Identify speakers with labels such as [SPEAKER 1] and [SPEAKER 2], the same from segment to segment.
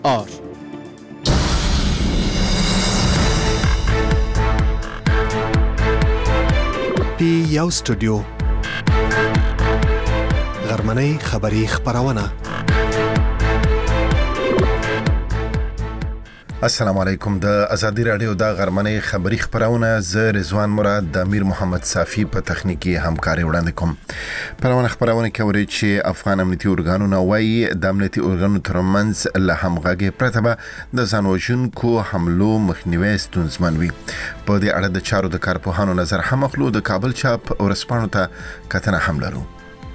[SPEAKER 1] آر پی یو استودیو غرمنۍ خبری خبرونه.
[SPEAKER 2] السلام علیکم. د ازادي رادیو د غرمنۍ خبری خبرونه ز رضوان مراد د امیر محمد صافی په تخنیکی همکاري وړاندې کوم. خبرونه کوي چې افغان امنیتي اورګانونه وايي د امنیتي اورګانونو ترمنځ له همغږي پرته به د ځانوژونکو حملو مخنیوي ستونزمن وي. په دې اړه د چارو د کارپوهانو نظر هم اخلو. د کابل چاپ ورسپانو ته کتنه هم لرو.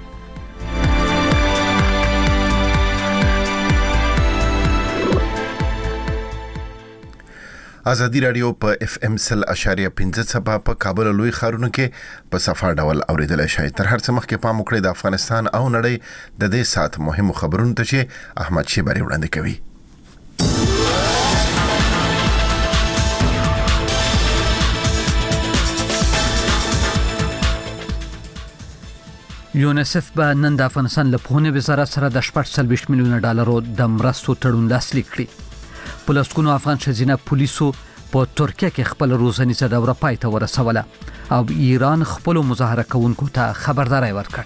[SPEAKER 2] ازادي رادیو په FM 100.5 په کابل لوی ښارونو کې په صفه ډول اوریدل شي. تر هر څه مخکې پام وکړئ د افغانستان او نړۍ د دې سات مهمو خبرونو ته چې احمد شیبری وړاندې کوي.
[SPEAKER 3] یونیسف به نن د افغانستان له پوهنې وزارت سره د 40 میلیون ډالرو د مرستو تړون لاسلیک کړی. پولیسونو افغان شزینه پولیسو په ترکیه کې خپل روزنیزه دوره پای ته ورسوله او ایران خپل مظاهره کوونکو ته خبرداري ورکړه.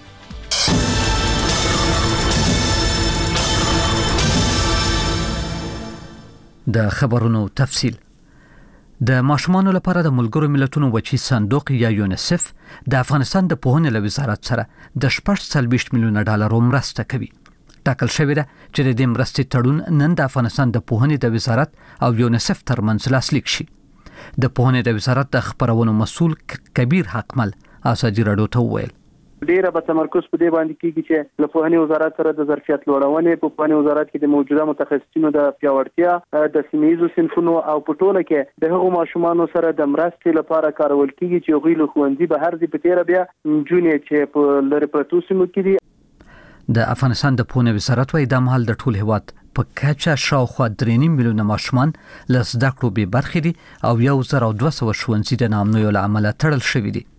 [SPEAKER 3] د خبرونو تفصیل. د ماشومانو لپاره د ملګرو ملتونو وچی صندوق یا یونیسف د افغانستان د پوهنې له وزارت سره د 40 میلیون ډالرو مرسته کوي. ټاکل شوې ده چې د دې مرستې تړون نن د افغانستان د پوهنې د وزارت او یونیسف ترمنځ لاسلیک شي. د پوهنې د وزارت د خبرونو مسؤل کبیر حقمل ازادي رادیو ته وویل
[SPEAKER 4] ډیره به تمرکز په دې باندې کیږي چې له پوهنې وزارت سره د ظرفیت لوړونې په پوهنې وزارت کې د موجوده متخصصینو د پیاوړتیا د سیمه‌ییزو صنفونو او په ټوله کې د هغو ماشومانو سره د مرستې لپاره کارول کیږي چې هغوی له ښوونځي بهر دي. په تیره بیا نجونې چې په لرې پرتو سیمو کې دي.
[SPEAKER 3] د افغانستان د پوهنې وزارت وايي د مهال د ټول هیواد په کچه شاوخوا 3 میلیون ماشومان له زده کړو به برخې دي او 1200 ښوونځي د ناامنیو له امله تړل شوي دي.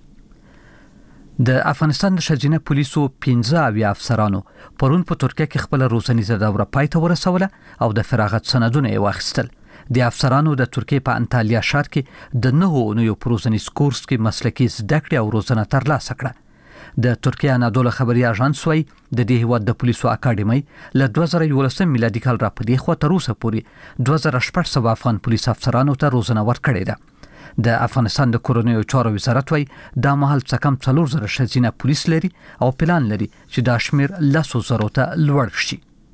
[SPEAKER 3] د افغانستان د شزینه پولیسو 15 افسرانو پرون په ترکیه کې خپل روزنیزه دوره پای ته ورسوله او د فراغت سندونه یې واخیستل. د افسرانو د ترکیه په انټالیا ښار کې د 9 نوو پروزنیز کورس کې مسلکي زده کړې او روزنه ترلاسه کړه. د ترکیه انادوله خبري اژانس وايي د دې هیواد د پولیسو اکاډمي له 2011 میلادي کال را پدې خو تر اوسه پورې 2400 افغان پولیس افسرانو ته روزنه ورکړې ده. د افغانستان د کورونیو چارو وزارت وايي د مهال څخه کم 4000 شزینه پولیس لري او پلان لري چې دا شمیر 100,000 ته لوړ شي.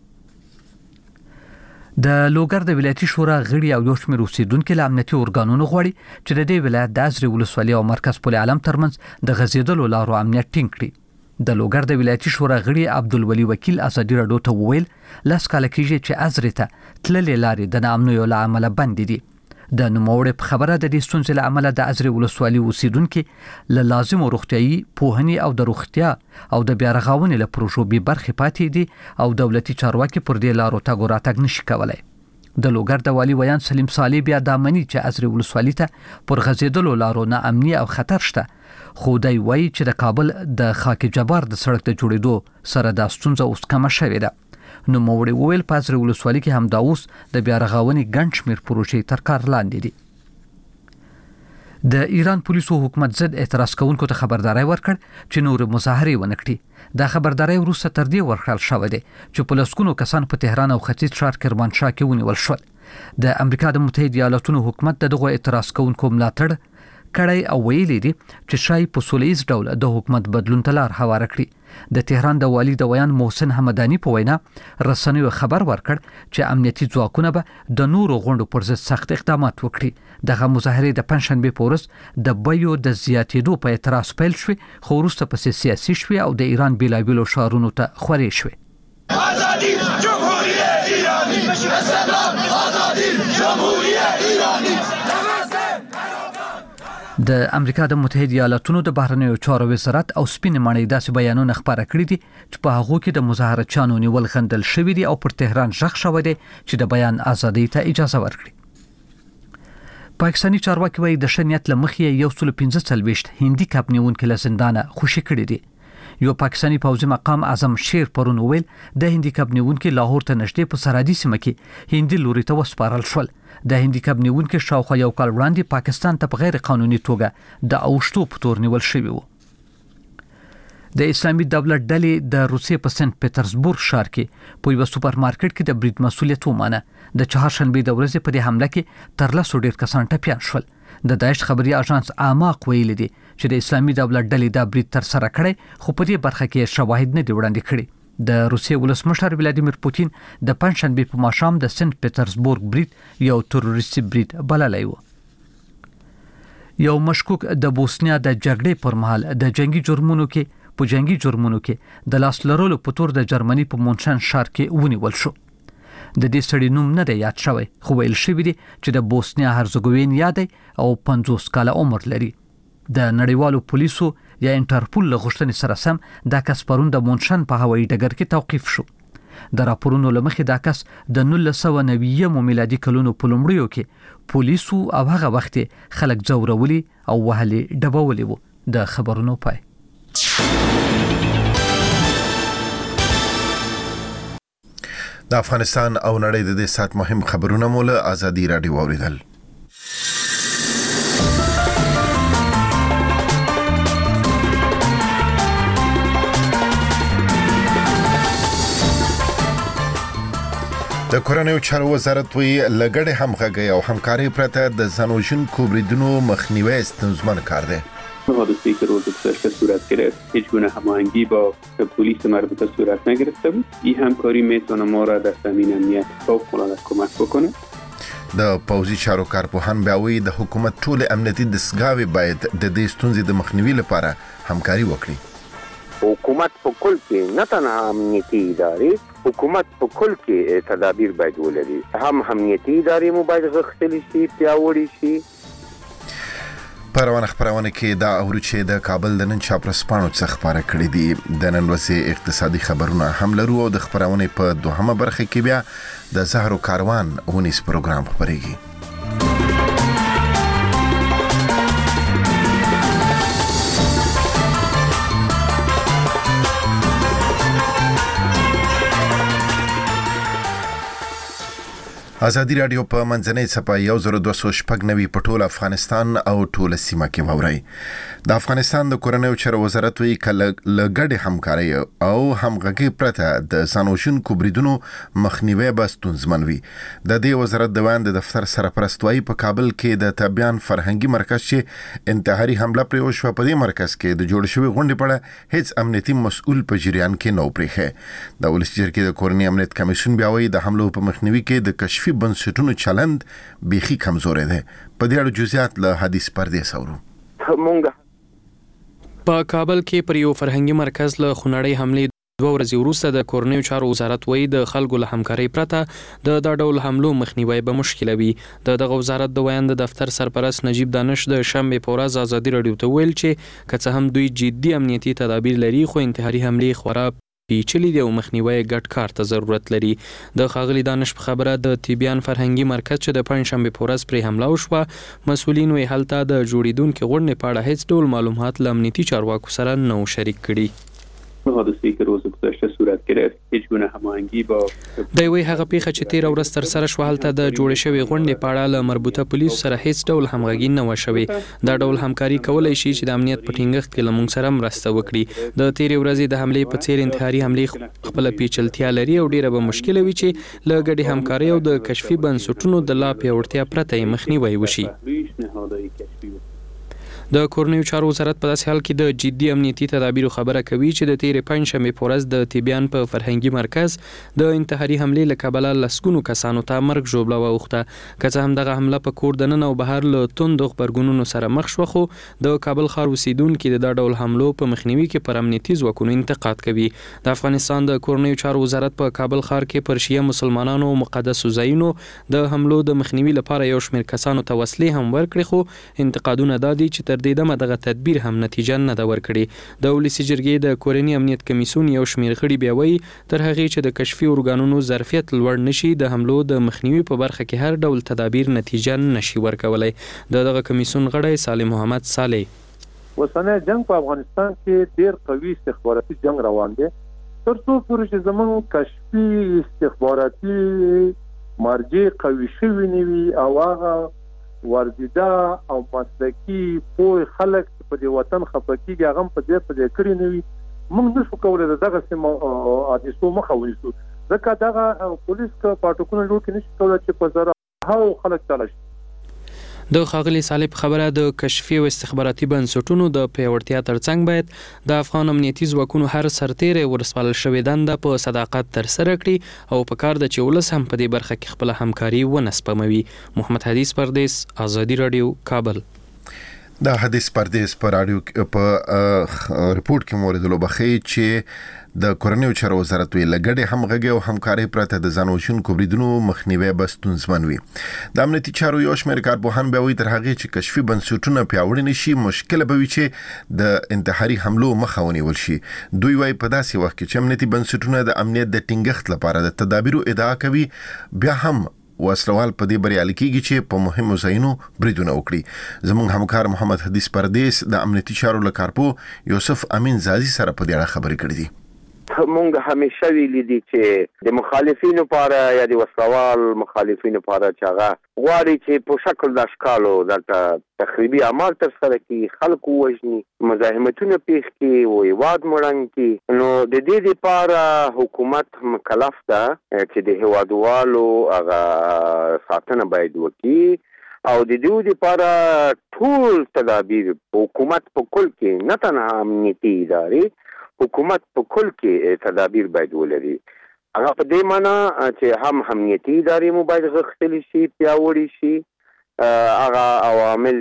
[SPEAKER 3] د لوګر د ولایتي شورا غړي او یو شمېر اوسیدونکو له امنیتي اورګانونو غواړي چې د دې ولایت د ازرې ولسوالۍ او مرکز پل عالم ترمنځ د غزیدلو لارو امنیت ټینګ کړي. د لوګر د ولایتي شورا غړي عبدالولي وکیل ازادي رادیو ته وویل لاس کال کېږي چې ازرې ته تللې لارې د ناامنیو له امله بند دي. د نوموړي په خبره د دې ستونزې له امله د ازرې ولسوالۍ اوسیدونکو له لازمو روغتيایي پوهنې او د روغتیا او د بیا رغونې له پروژو به برخې پاتې دي او دولتي چارواکي پر دې لارو تګ راتګ نشي کولای. د لوګر د والی ویان سلیم صالح بیا د امنی چې ازرې ولسوالۍ ته پر غزیدلو لارو نه امني او خطر شته. خو دی وایي چې د کابل د خاک جبار د سړک د جوړېدو سره د ستونزه اوس کمه شوې ده. نو موړي وویل په ازرې ولسوالۍ کې هم دا اوس د بیا رغونې ګڼ شمېر پروژې تر کار لاندې دي. د ایران پولیسو حکومت ضد اعتراض کوونکو ته خبرداري ورکړ چې نور مظاهره ونه کړي. دا خبرداري وروسته تر دې ورکړل شوې ده چې پولیسونو کسان په تهران او ختیځ ښار کرمانشاه کې ونیول شول. د امریکا د متحده ایالاتونو حکومت دغه اعتراض کوونکو ملاتړ کړی او ویلي دي چې شای په سولېز ډول د حکومت بدلون ته لار هواره کړي. د تهران د والی د ویان محسن حمدانی په وینا رسنیو خبر ورکړ چې امنیتي ځواکونه به د نورو غونډو پر ضد سخت اقدامات وکړي. دغه مظاهره د پنځشنبه په ورځ د بیو د زیاتېدو په اعتراض پیل شوې خو وروسته په سیاسي شوې او د ایران بیلابیلو ښارونو ته خورې شوې. آزادی جمهوریت ایرانی سلام آزادی جمهوریت ایرانی. د امریکا د متحده ایالاتونو د بهرنیو چارو وزارت او سپین ماڼۍ داسې بیانونه خبره کړي دي چې په هغه کې د مظاهرچیانو نیول غندل شوی دي او پر تهران ژغ شوی دی چې د بیان ازادۍ ته اجازه ورکړي. پاکستاني چارواکي وايي د شنیت لمخې 145 هندي کب نیونکو له زندانه خوشي کړي دي. یو پاکستانی پوځي مقام اعظم شیر پرون ویل د هندیکپ نیونکو لاهور ته نږدې په سرحدي سیمه کې هندي لوري ته وسپارل شول. د هندیکپ نیونکو شاوخوا یو کال وړاندې پاکستان ته په غیر قانوني توګه د اوشتو په تور نیول شوی وو. د اسلامي دولت ډلې د روسیې په سنت پیټرزبورګ ښار کې په یو سوپر مارکیټ کې د برید مسؤلیت ومانه. د چهارشنبه د ورځې په دې حمله کې تر 100 ډیر کسان ټپيان شول. د داعش خبري اژانس آماق ویلي دي چې د اسلامي دولت ډلې د برید تر سره کړي خو په دې برخه کې شواهد نه دی وړاندې کړي. د روسیې ولسمشر ولادیمیر پوتین د پنځشنبه په ماښام د سنت پیټرزبورګ برید یو تروریستي برید بللی و. یو مشکوک د بوسنیا د جګړې پر مهال د جنگي جرمونو کې د لاس لرلو په تور د جرمني په مونشن ښار کې ونیول شو. د دې سړي نوم نه دی یاد شوی خو ویل شوی دی چې د بوسنیا هرزګوین یاد او 50 کاله عمر لري. د نړیوالو پولیسو یا انټرپول له غوښتنې سره سم دا کس پرون د مونشن په هوایي ډګر کې توقیف شو. د راپورونو لمخې دا کس د 1990 میلادي کلونو په لومړیو کې پولیسو او هغه وخت خلک ځورولي او وهلي ډبولي وو. د خبرونو پای.
[SPEAKER 2] د افغانستان او نړۍ د دې سات مهم خبرونه مول ازادي رادیو اوریدل. د کورنیو چارو وزارت وی لګړې همغږي او همکاري پرته د ځانوژونکو بریدونو مخنیوي ستونزمن کار دی.
[SPEAKER 5] حادثه‌ای که روز گذشته صورت گرفت هیچ گونه هماهنگی با پلیس مربوطه صورت نگرفته بود. این همکاری میتونه ما را در زمین امنیت فوق‌العاده کمک بکنه.
[SPEAKER 2] د پوځي چارو کارپوهان بیاوي د حکومت ټول امنیتي دستګاوې باید د دې ستونزې د مخنیوي لپاره همکاري وکړي.
[SPEAKER 6] حکومت په کل کې نه تنها امنیتي ادارې حکومت په کل کې تدابیر باید ولري. هم امنیتي ادارې مو باید غښتلي شي پیاوړي شي.
[SPEAKER 2] پروانه خبرونه کې دا اورو چې د کابل د نن چاپرسپانو څخه خبره کړې دي. د نن ورځې اقتصادي خبرونه هم لرو او د خبرونه په دوهمه برخه کې بیا د زهرو کاروان ونیس پروګرام خبرېږي. ازادي رادیو په منځنۍ صفه 1290 په ټول افغانستان او ټول سیمه کې ووري. د افغانستان د کورنیو چارو وزارت وی کله لګړې همکاري او همغږي پرته د ځانوژونکو بریدونو مخنیوي بستونزمن وي. د دې وزارت د وان د دفتر سرپرستوي په کابل کې د تبيان فرهنګي مرکز چې انتحاري حمله پر وشو په دې مرکز کې د جوړ شوی غونډې په اړه هیڅ امنیتي مسؤل په جریان کې نو پریخه. د ولس جرګې د کورنی امنیت کمیسیون بیاوي د حملو په مخنیوي کې د کشفي بنسټونو چلند بيخي کمزوري ده. په دې اړه جزئیات له حدیث پردې سورو.
[SPEAKER 6] مونږ
[SPEAKER 7] په کابل کې پر یو فرهنګي مرکز له خونړۍ حملې 2 ورځې وروسته د کورنیو چارو وزارت وایي د خلکو له همکارۍ پرته د ډول حملو مخنیوي به مشکل وي. دغه وزارت د ویاند دفتر سرپرست نجیب دانش د شنبه په ورځ ازادي رادیو ته ویل چې که څه هم دوی جدي امنیتي تدابیر لري خو انتحاري حملې خورا پیچلي دی او مخنیوي ګډ کار ته ضرورت لري. د خاغلی دانش په خبره د تبيان فرهنګي مرکز چې د پنځشنبه په ورځ پر حمله وشوه مسؤلین وی هلته د جوړیدونکو غونډې په اړه هیڅ ډول معلومات له امنیتي چارواکو سره نه شریک کړي.
[SPEAKER 5] حادثه‌ای که روز گذشته صورت گرفت هیچ گونه هماهنگی با
[SPEAKER 7] د وی هغه پیښه چې 13 ورځ تر سره شو هلته د جوړ شوی غونډې په اړه له مربوطه پولیس سره هیڅ ډول همغږي نه و شوی. دا ډول همکاري کولای شي چې د امنیت په ټینګښت کې لمون سره مرسته وکړي. د 13 ورځې د حملې په څیر انتحاري حملې خپل پیچلتیا لري او ډیره به مشکل وي چې له ګډي همکاري او د کشفي بنسټونو د لا پیاوړتیا پرته مخنیوي وشي. د کورنیو چارو وزارت په داسې حال کې د جدي امنیتي تدابیرو خبره کوي چې د 13 پنځشنبه په ورځ د تبيان په فرهنګي مرکز د انتحاري حملې له کبله لسګونو کسانو ته مرګ ژوبله واوښته. که څه هم دغه حمله په کور دننه او بهر له توندو خبرګونونو سره مخ شو خو د کابل ښار اوسیدونکو د ډول حملو په مخنیوي کې پر امنیتي ځواکونو انتقاد کوي. د افغانستان د کورنیو چارو وزارت په کابل ښار کې پر شیعه مسلمانانو مقدسو ځایونو د حملو د مخنیوي لپاره یو شمېر کسانو ته وسلې هم ورکړي خو انتقادونه دادي چې تر دې دمه دغه تدبیر هم نتیجه نه ده ورکړې. د ولسی جرګې د کورنی امنیت کمیسیون یو شمېر غړي بیاوي تر هغه چې د کشفي ارګانونو ظرفیت لوړ نشي د حملو د مخنیوي په برخه کې هر ډول تدابیر نتیجه نشي ورکولای. دغه کمیسیون غړی صالح محمد صالح
[SPEAKER 8] اوسنی جنگ په افغانستان کې ډیر قوي استخباراتي جنگ روان دی تر څو پورې چې زموږ کشفي استخباراتي مرجع قوي شوي نه وي او هغه ورزیده او مسلکي پوه خلک په دې وطن خفه کېږي هغه په دې کړي نه وي موږ نشو کولی دغه سیمه حادثو مخه ونیسو ځکه دغه پولیس پاټکونه جوړ کړي نشي کولی چې په زرهاو خلک چاله شي.
[SPEAKER 7] د ښاغلي صالح خبره د کشفي او استخباراتي بنسټونو د پیاوړتیا ترڅنګ باید د افغان امنیتي ځواکونو هر سرتیری ورسپارل شوې دنده په صداقت ترسره کړي او په کار د چې ولس هم په دې برخه کې خپل همکاري ونه سپموي. محمد حدیث پردیس، آزادي رادیو، کابل.
[SPEAKER 2] دا حدیث پردیس پر رادیو په ریپورت کې مورد لوبخي چې د کورنیو چارو وزارت وی لګړې همغږي او همکاري پرته د ځانوژونکو بریدونو مخنیوي بستونزمن وي. د امنیتي چارو یو شمېر کارپوهان به وي تر هغه چې کشفي بنسټونه پیاوړي نشي مشکل به وي چې د انتحاري حملو مخه ونیول شي. دوی وايي په داسې وخت کې چې امنیتي بنسټونه د امنیت د ټینګښت لپاره د تدابیرو ادعا کوي بیا هم وسلوال په دې بریالي کېږي چې په مهمو ځایونو بریدونه وکړي. زموږ همکار محمد حدیث پردیس د امنیتي چارو له کارپو یوسف امین زازي سره په دې اړه خبرې کړې دي.
[SPEAKER 6] مونږ همیشه ویلي دي چې د مخالفینو لپاره یا د وسلوال مخالفینو لپاره چې هغه غواړي چې په شکل د اشکالو دلته تخریبي اعمال ترسره کړي، خلکو وژني، مزاحمتونه پیښ کړي او هیواد مړنګ کړي، نو د دې لپاره حکومت مکلف ده چې د هیوادوالو هغه ساتنه باید وکړي او د دې لپاره ټول تدابیر حکومت په کل کې نه تنها امنیتي ادارې حکومت په کل کې تدابیر باید ولري. هغه په دې معنی چې هم امنیتي ادارې مو باید غښتلي شي، پیاوړي شي، هغه عوامل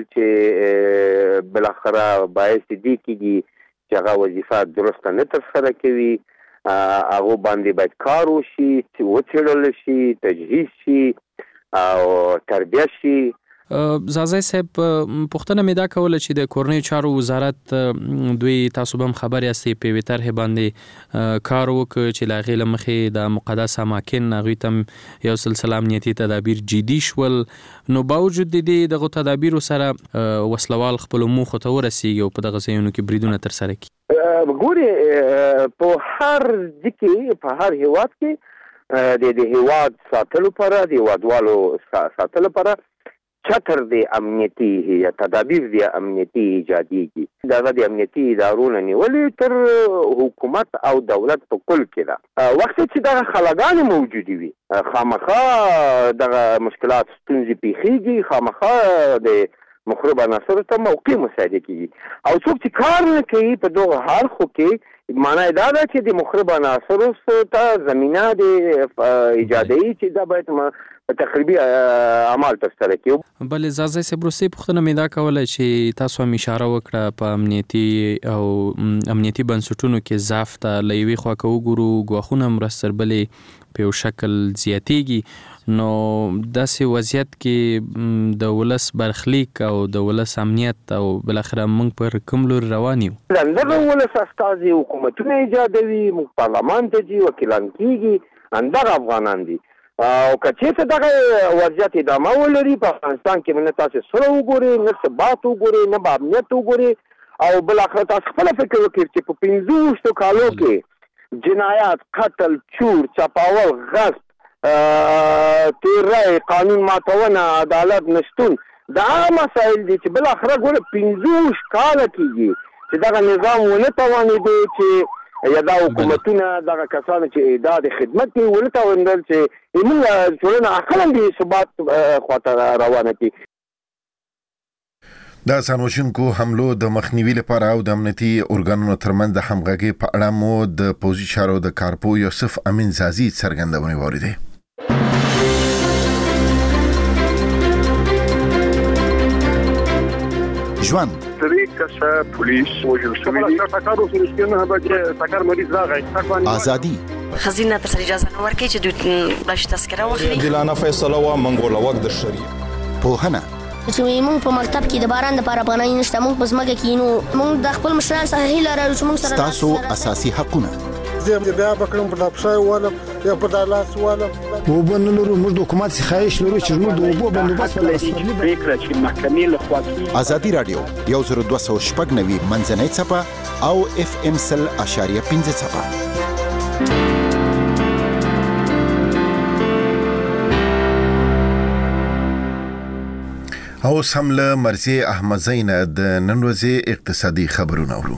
[SPEAKER 6] چې بالاخره باعث دي کېږي چې هغه وظیفه درسته نه ترسره کوي هغه باندې باید کار وشي، چې وڅېړل شي، تجهیز شي او تربیه شي.
[SPEAKER 7] زازای صاحب پوښتنه مې دا کوله چې د کورنیو چارو وزارت دوی تاسو به هم خبر یاستئ په یوې طرحې باندې کار وکړ چې له هغې له مخې د مقدس اماکن هغوی ته هم یو سلسله امنیتي تدابیر جدي شول، نو باوجود د دغو تدابیرو سره وسلوال خپلو موخو ته ورسیږي او په دغه ځایونو کې بریدونه ترسره کړي.
[SPEAKER 6] ګورې په هر ځکه په هر هیواد کې د هیواد ساتلو لپاره د هیوادوالو ساتلو لپاره چتر د امنیتي یا تدابیر د امنیتي ایجاديږي. دا د امنیتي ادارو نه نیولې تر حکومت او دولت په کل کې ده. وخت چې دا خلګان موجودي وي خامخا د مشکلات ستونزې پیښیږي، خامخا د مخرب عناصر ته موقع مساعده کیږي او څوک چې کار نه کوي په دغه حال خو کې معنی دا ده چې د مخرب عناصر ته زمينه د ایجادي چې دا باید تخریبي اعمال ترسره کیو.
[SPEAKER 7] بل زازای سبروسی پوښتنه مې دا کوله چې تاسو هم اشاره وکړه په امنیتي او امنیتي بنسټونو کې ضعف ته له یوې خوا که وګورو ګواښونه هم راسربلې په یو شکل زیاتیږي، نو داسې وضعیت کې د ولس برخلیک او د ولس امنیت او بالاخره موږ پر کوم لور روان یو؟
[SPEAKER 6] دغه ولس استازي حکومتونه ایجادوي، موږ پارلمان ته ځي، وکیلان کیږي، همدغه افغانان دي او که چېرته دغه وضعیت ادامه ولري په افغانستان کې نه تاسو سره وګورئ، نه ثبات وګورئ، نه به امنیت وګورئ او بالاخره تاسو خپل فکر وکړئ چې په 15 کالو کې جنایات، قتل، چور، چپاول، غصب، تیری، قانون ماتونه، عدالت نشتون دا مسائل دي چې بالاخره ګوره 15 کاله کېږي چې دغه نظام ونه توانېدی چې یا دا حکومتونه دغه کسانو چې دا د خدمت کوي ونه توانېدل چې موږ ټولنه اخلاً د ثبات خواته روانه کړي.
[SPEAKER 2] د ځانوژونکو حملو د مخنیوي لپاره او د امنیتي ارګانونو ترمنځ د همغږۍ په اړه مو د پوځي چارو د کارپو یوسف امین زازي څرګندونې واورېدې.
[SPEAKER 9] ژوند پولیس وجل شوی آزادي
[SPEAKER 10] خزینه تر اجازه نه ورکړي چې دوی باش تذکره واخلي.
[SPEAKER 9] دلانه فیصله وا منګول وخت در شری پوهنه
[SPEAKER 11] چې موږ په مکتب کې د باران لپاره پناه نشته، موږ په ځمکه کې نو موږ د خپل مشران سره هیله لرو چې موږ سره
[SPEAKER 9] تاسو اساسي حقونه
[SPEAKER 12] زه بیا بکړم په دپشای ولم یا په دلاس ولم
[SPEAKER 13] وبن لرو موږ د حکومت څخه خواهش لرو چې موږ د اوبو بندوبست ولرو
[SPEAKER 14] پریکړه چې محکمې له خوا کیږي.
[SPEAKER 9] ازادي رادیو 10290 منځنۍ چپه او FM 100.5 چپه.
[SPEAKER 2] او سمله مرزي احمد زین د نن ورځې اقتصادي خبرونه اورو.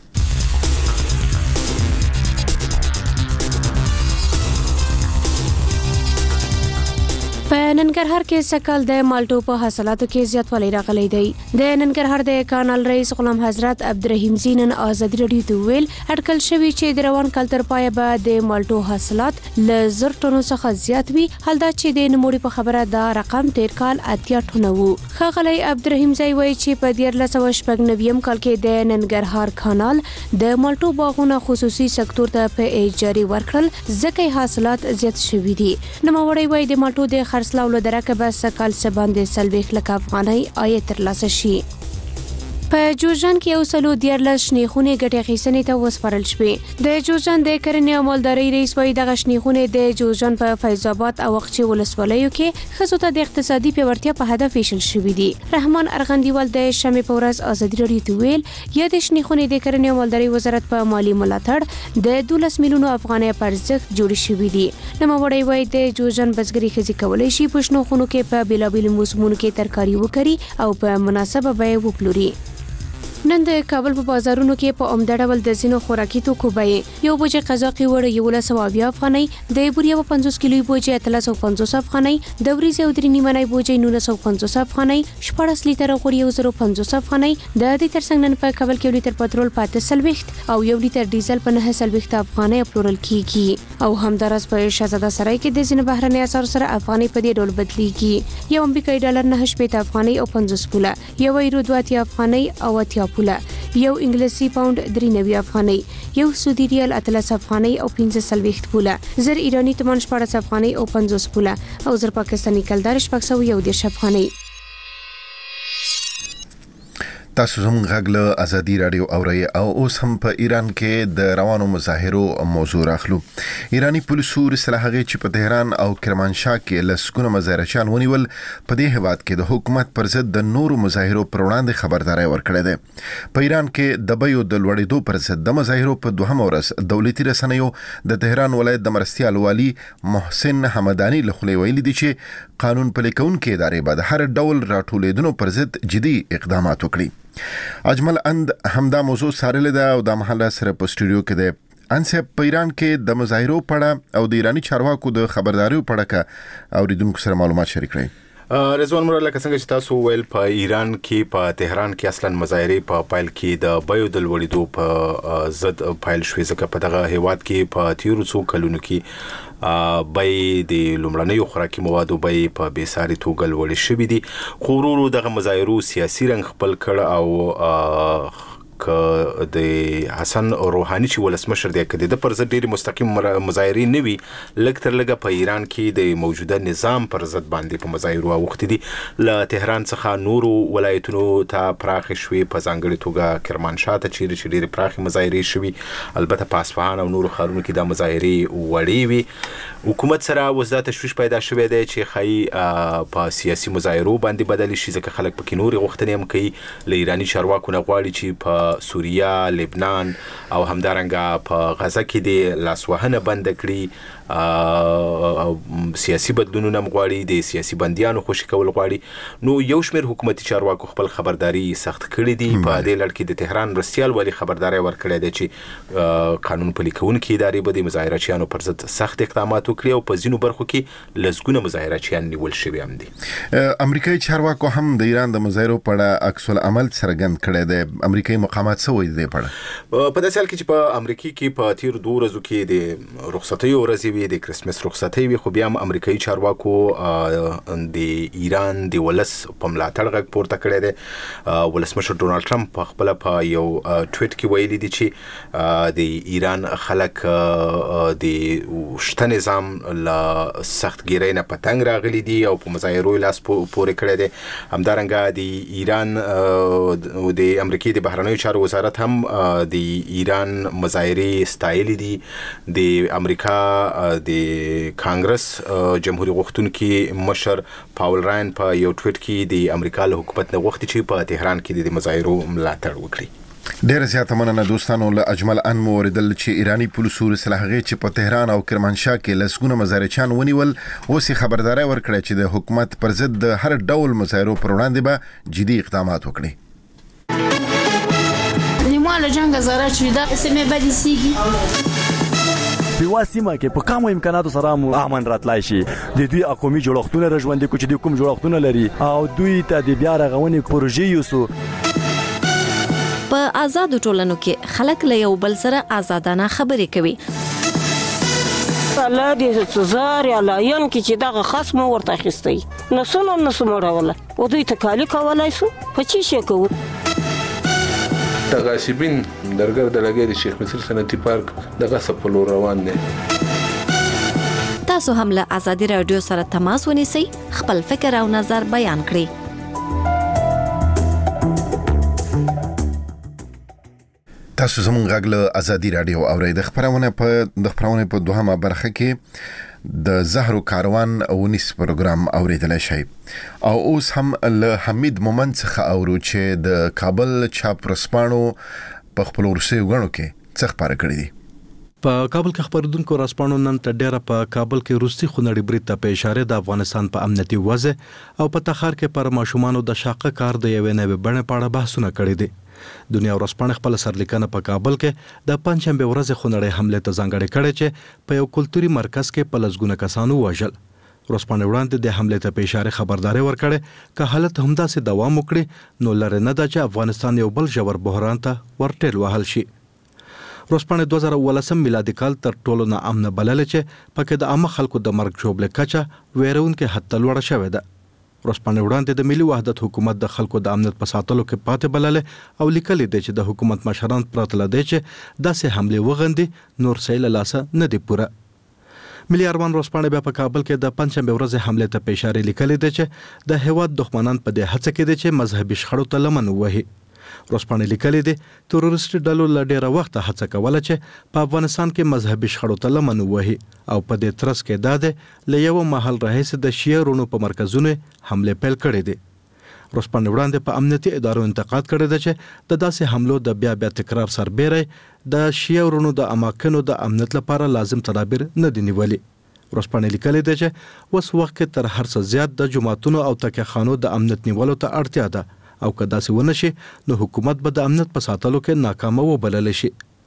[SPEAKER 15] په ننګرهار کې سکل د مالټو په حاصلاتو کې زیاتوالی راغلی دی. د ننګرهار د کانال رئیس غلام حضرت عبدالرحیم زینن آزادي رادیو ته ویل اټکل شوی چې د روان کال تر پایه به د مالټو حاصلات ل 1000 ټنو څخه زیات وي، حال دا چې د نموړي په خبره دا رقم تیر کال 80 ټنو وو. ښاغلی عبدالرحیم زی وایي چې په 1999 کال کې د ننګرهار کانال د مالټو باغونه خصوصي سکتور ته په اجارې ورکړل ځکه حاصلات زیات شوي دي. نوموړی وایي د مالټو د خرڅلاو له درکه به سکال څه باندې 40 لک افغانۍ عاید ترلاسه شي. په جوزجان کې یو سلو 14 شنیخونه ګټې اخیستنې ته وسپارل شوې. د جوزجان د کرنې او مالدارۍ رئیس وایي دغه شنیخونه د جوزجان په فیض آباد او اقچې ولسوالیو کې ښځو ته د اقتصادي پیاوړتیا په هدف ایښل شوي دي. رحمان ارغندیوال د شنبې په ورځ ازادي رادیو ته ویل یا د شنیخونه د کرنې او مالدارۍ وزارت په مالی ملاتړ د 12 میلیونو افغانۍ په ارزښت جوړ شوي دي. نوموړی وایي د جوزجان بزګري ښځې کولی شي په شنو خونو کې په بیلابیلو موسمونو کې ترکاري وکړي او په مناسبه بیه وپلوري. نن د کابل په بازارونو کې په عمده ډول د ځینو خوراکي توکو بیې یو بوجۍ قزاقي وړ 1120 افغانۍ، د بوریا 50 کیلوي بوجۍ 350 افغانۍ، د وریځې او درې نیمه بوجۍ 950 افغانۍ، 14 لیټره غوړي 1050 افغانۍ، د دې ترڅنګ نن په کابل کې 1 لیټر پټرول په 840 او 1 لیټر ډیزل په 940 افغانۍ پلورل کیږي. او همدارس په شهزاده سرای کې د ځینو بهرني اسعارو سره افغانۍ په دې ډول بدلیږي. یو امریکایي ډالر 9.80 افغانۍ او 50 پوله، یو یورو 2 افغانۍ او 80 پوله، یو انګلیسي پاوند 93 افغانۍ، یو سعودي ریال 13 افغانۍ او 45 پوله، زر ایرانی تومان 14 افغانۍ او 50 پوله او زر پاکستاني کلدار 610 افغانۍ.
[SPEAKER 2] تاسو زموږ غږ له ازادي رادیو اورئ او اوس هم په ایران کې د روانو مظاهرو موضوع راخلو. ایرانی پولیسو رسله هغه چې په تهران او کرمانشاه کې لسګونه مظاهرچیان ونیول په دې هیواد کې د حکومت پر ضد د نورو مظاهرو پر وړاندې خبرداري ورکړې ده. په ایران کې د بیو د لوړېدو پر ضد د مظاهرو په دوهم ورځ دولتي رسنیو د تهران ولایت د مرستیال والی محسن حمدانی له خولې ویلي دي چې قانون پلي کوونکې ادارې به د هر ډول راټولېدنو پر ضد جدي اقدامات وکړي. اجمل اند همدا موضوع سارل ده او د محله سره په سټوډیو کې ده. انسه په ایران کې د مظاهرو پړه او د ایرانی چارواکو د خبرداري پړه کا اوریدونکو سره معلومات شریک کړئ.
[SPEAKER 16] رضوان مراد لکه څنګه چې تاسو ویل په ایران کې په تهران کې اصلا مظاهره په پایل کې د بیو د لوړېدو په ضد پایل شوې ځکه په دغه هیواد کې په تیرو څو کلونو کې بای د لومړنیو خوراکي موادو بای په بیساري توګه لوړې شوې دي. خو ورو دغه مظاهرو سیاسي رنګ خپل کړ او د حسن روحاني چې ولسمشر دی کده د پر ضد ډېری مستقیم مظاهرې نه وي لکتر لګه په ایران کې د موجوده نظام پر ضد باندې په مظاهرو اوخت دي. له تهران څخه نورو ولایتونو ته پراخ شوي په ځانګړي توګه کرمانشاه ته چې ډېری پراخ مظاهرې شوي. البته په اصفهان او نورو ښارونو کې د مظاهرې وړې وي. حکومت سره وزدا تشویش پیدا شوی دی چې خای په سیاسي مظاهرو باندې بدل شي ځکه خلک پکې نوري غوښتنې هم کوي. له ایرانی چارواکو نه غواړي چې په سوریه، لبنان او همدارنګه په غزه کې د لاسوهنه بند کړي. سیاسي بدلونونه غواړي، د سیاسي بنديانو خوشي کول غواړي. نو یو شمېر حکومتي چارواکو خپل خبرداري سخت کړي دي. په دې لړ کې د تهران مرستیال والی خبرداري ورکړې ده چې قانون پلي کوونکې ادارې به د مظاهرچیانو پر ضد سخت اقدامات وکړي او په ځینو برخو کې لسګونه مظاهرچیان نیول شوي هم دي.
[SPEAKER 2] امریکایي چارواکو هم د ایران د مظاهرو په اړه عکس العمل څرګند کړی دی. امریکایي مقامات څه وایي دې په اړه؟
[SPEAKER 16] په داسې حال کې چې په امریکا کې په تیر 2 ورځو کې د رخصتۍ ورځې وي د کرسمس رخصتۍ وي، خو بیا هم امریکایي چارواکو د ایران د ولس په ملاتړ غږ پورته کړی دی. ولسمشر ډونالد ټرمپ په خپل په یو ټویټ کې ویلي دی چې د ایران خلک د شته نظام له سختګیرۍ نه په تنګ راغلي دي او په مظاهرو لاس پورې کړی دی. همدارنګه د ایران د امریکای د بهرنیو چارو وزارت هم د ایران مظاهرې ستایلې دي. د امریکا د کانګرس جمهوریت غوښتونکي مشر پاول راین په یو ټویټ کې د امریکا له حکومت نه غوښتي چې په تهران کې د مظاهرو ملاتړ وکړي.
[SPEAKER 2] ډیر زیاته مننه دوستانو. له اجمل ان موردل چې ایرانی پولیسو رسلهغه چې په تهران او کرمانشاه کې لسګونه مظاهرچان ونیول، اوس خبرداري ورکړه چې د حکومت پر ضد د هر ډول مظاهرو پر وړاندې به جدي اقدامات وکړي.
[SPEAKER 17] نیمه جنگ زره چې دا سمې بدې سیږي
[SPEAKER 18] په واسمه کې په کومو امکاناتو سره مو امن راتلای شي. د دوی اقومي جوړښتونه رژوندې کوچ دي کوم جوړښتونه لري او دوی ته د بیا رغونې پروژې یوسو.
[SPEAKER 19] په آزادو ټولنو کې خلک له یو بل سره آزادانه خبرې کوي.
[SPEAKER 20] الله دې سزار یا لاین کې چې دغه خصم ورته اخیستی نسونه راوله او دوی تکالی کولای سو په چی شي کوو.
[SPEAKER 21] تغاسبین درګر د لګي د شیخ مصر صنعتي پارک دغه سپلو روان دي.
[SPEAKER 19] تاسو هم له آزادي رادیو سره تماس ونیسئ، خپل فکر او نظر بیان کړئ.
[SPEAKER 2] تاسو زموږ غږ له آزادي رادیو اورئ. د خبرونه په دوهمه برخه کې د زهرو کاروان ونیس پروګرام اوریدل شي او اوس هم له حمید مومند څخه اورو چې د کابل چاپ رسپانو په خپل ورسې وګڼو کې څه خبره کړې دي.
[SPEAKER 22] په کابل کې خبردونکو رسپانو نن تر ډیره په کابل کې روسي خونړي برید ته په اشاره د افغانستان په امنیتي وضع او په تخار کې پر ماشومانو د شاقه کار د یوې نوې بڼې په اړه بحثونه کړي دي. دنیا ورځپاڼه خپل سرلیکنه په کابل کې د پنځشنبه ورځې خونړۍ حمله ته ځانګړې کړې چې په یو کلتوري مرکز کې په لسګونه کسانو وژل. ورځپاڼه وړاندې د حمله ته په اشاره خبرداري ورکړه چې حالت همداسې دوام وکړي نو لره نه ده چې افغانستان یو بل ژور بحران ته ورټل وهل شي. ورځپاڼه 2018 میلادي کال تر ټولو نه امن بلل چې پکې د عامه خلکو د مرګ جوړه کچه ویرونکو حد ته لوړه شوې ده. ورځپاڼه وړاندې د ملي وحدت حکومت د خلکو د امنیت په ساتلو کې پاتې بلل او لیکل دي چې د حکومت مشران پرتل دي چې داسې حمله وغندي نور سیل لاسه نه دی پوره. ملي ارمان ورځپاڼه بیا په کابل کې د پنځشنبه ورځې حمله ته په اشاره لیکل دي چې د هواد دښمنان په دې هڅه کې دي چې مذهبي شخړو ته لمن ووهي. ورځپاڼه لیکلي دي تروریستي ډلو له ډیره وخت هڅه کوله چې په افغانستان کې مذهبي شخړو ته لمن ووهي او په دې ترڅ کې داده له یو محل راهیسه د شیعرونو په مرکزونو حمله پیل کړې دي. ورځپاڼه وړاندې په امنیتي ادارو انتقاد کړی دی چې د داسې حملو د بیا تکرار سربېره د شیعرونو د اماکنو د امنیت لپاره لازم تدابیر نه دي نیولي. ورځپاڼه لیکلي دی چې اوس وخت تر هر څه زیات د جماعتونو او تکخانو د امنیت نیولو ته اړتیا ده او که داسې ونه شي نو حکومت به د امنیت په ساتلو کې ناکامه وبلل شي.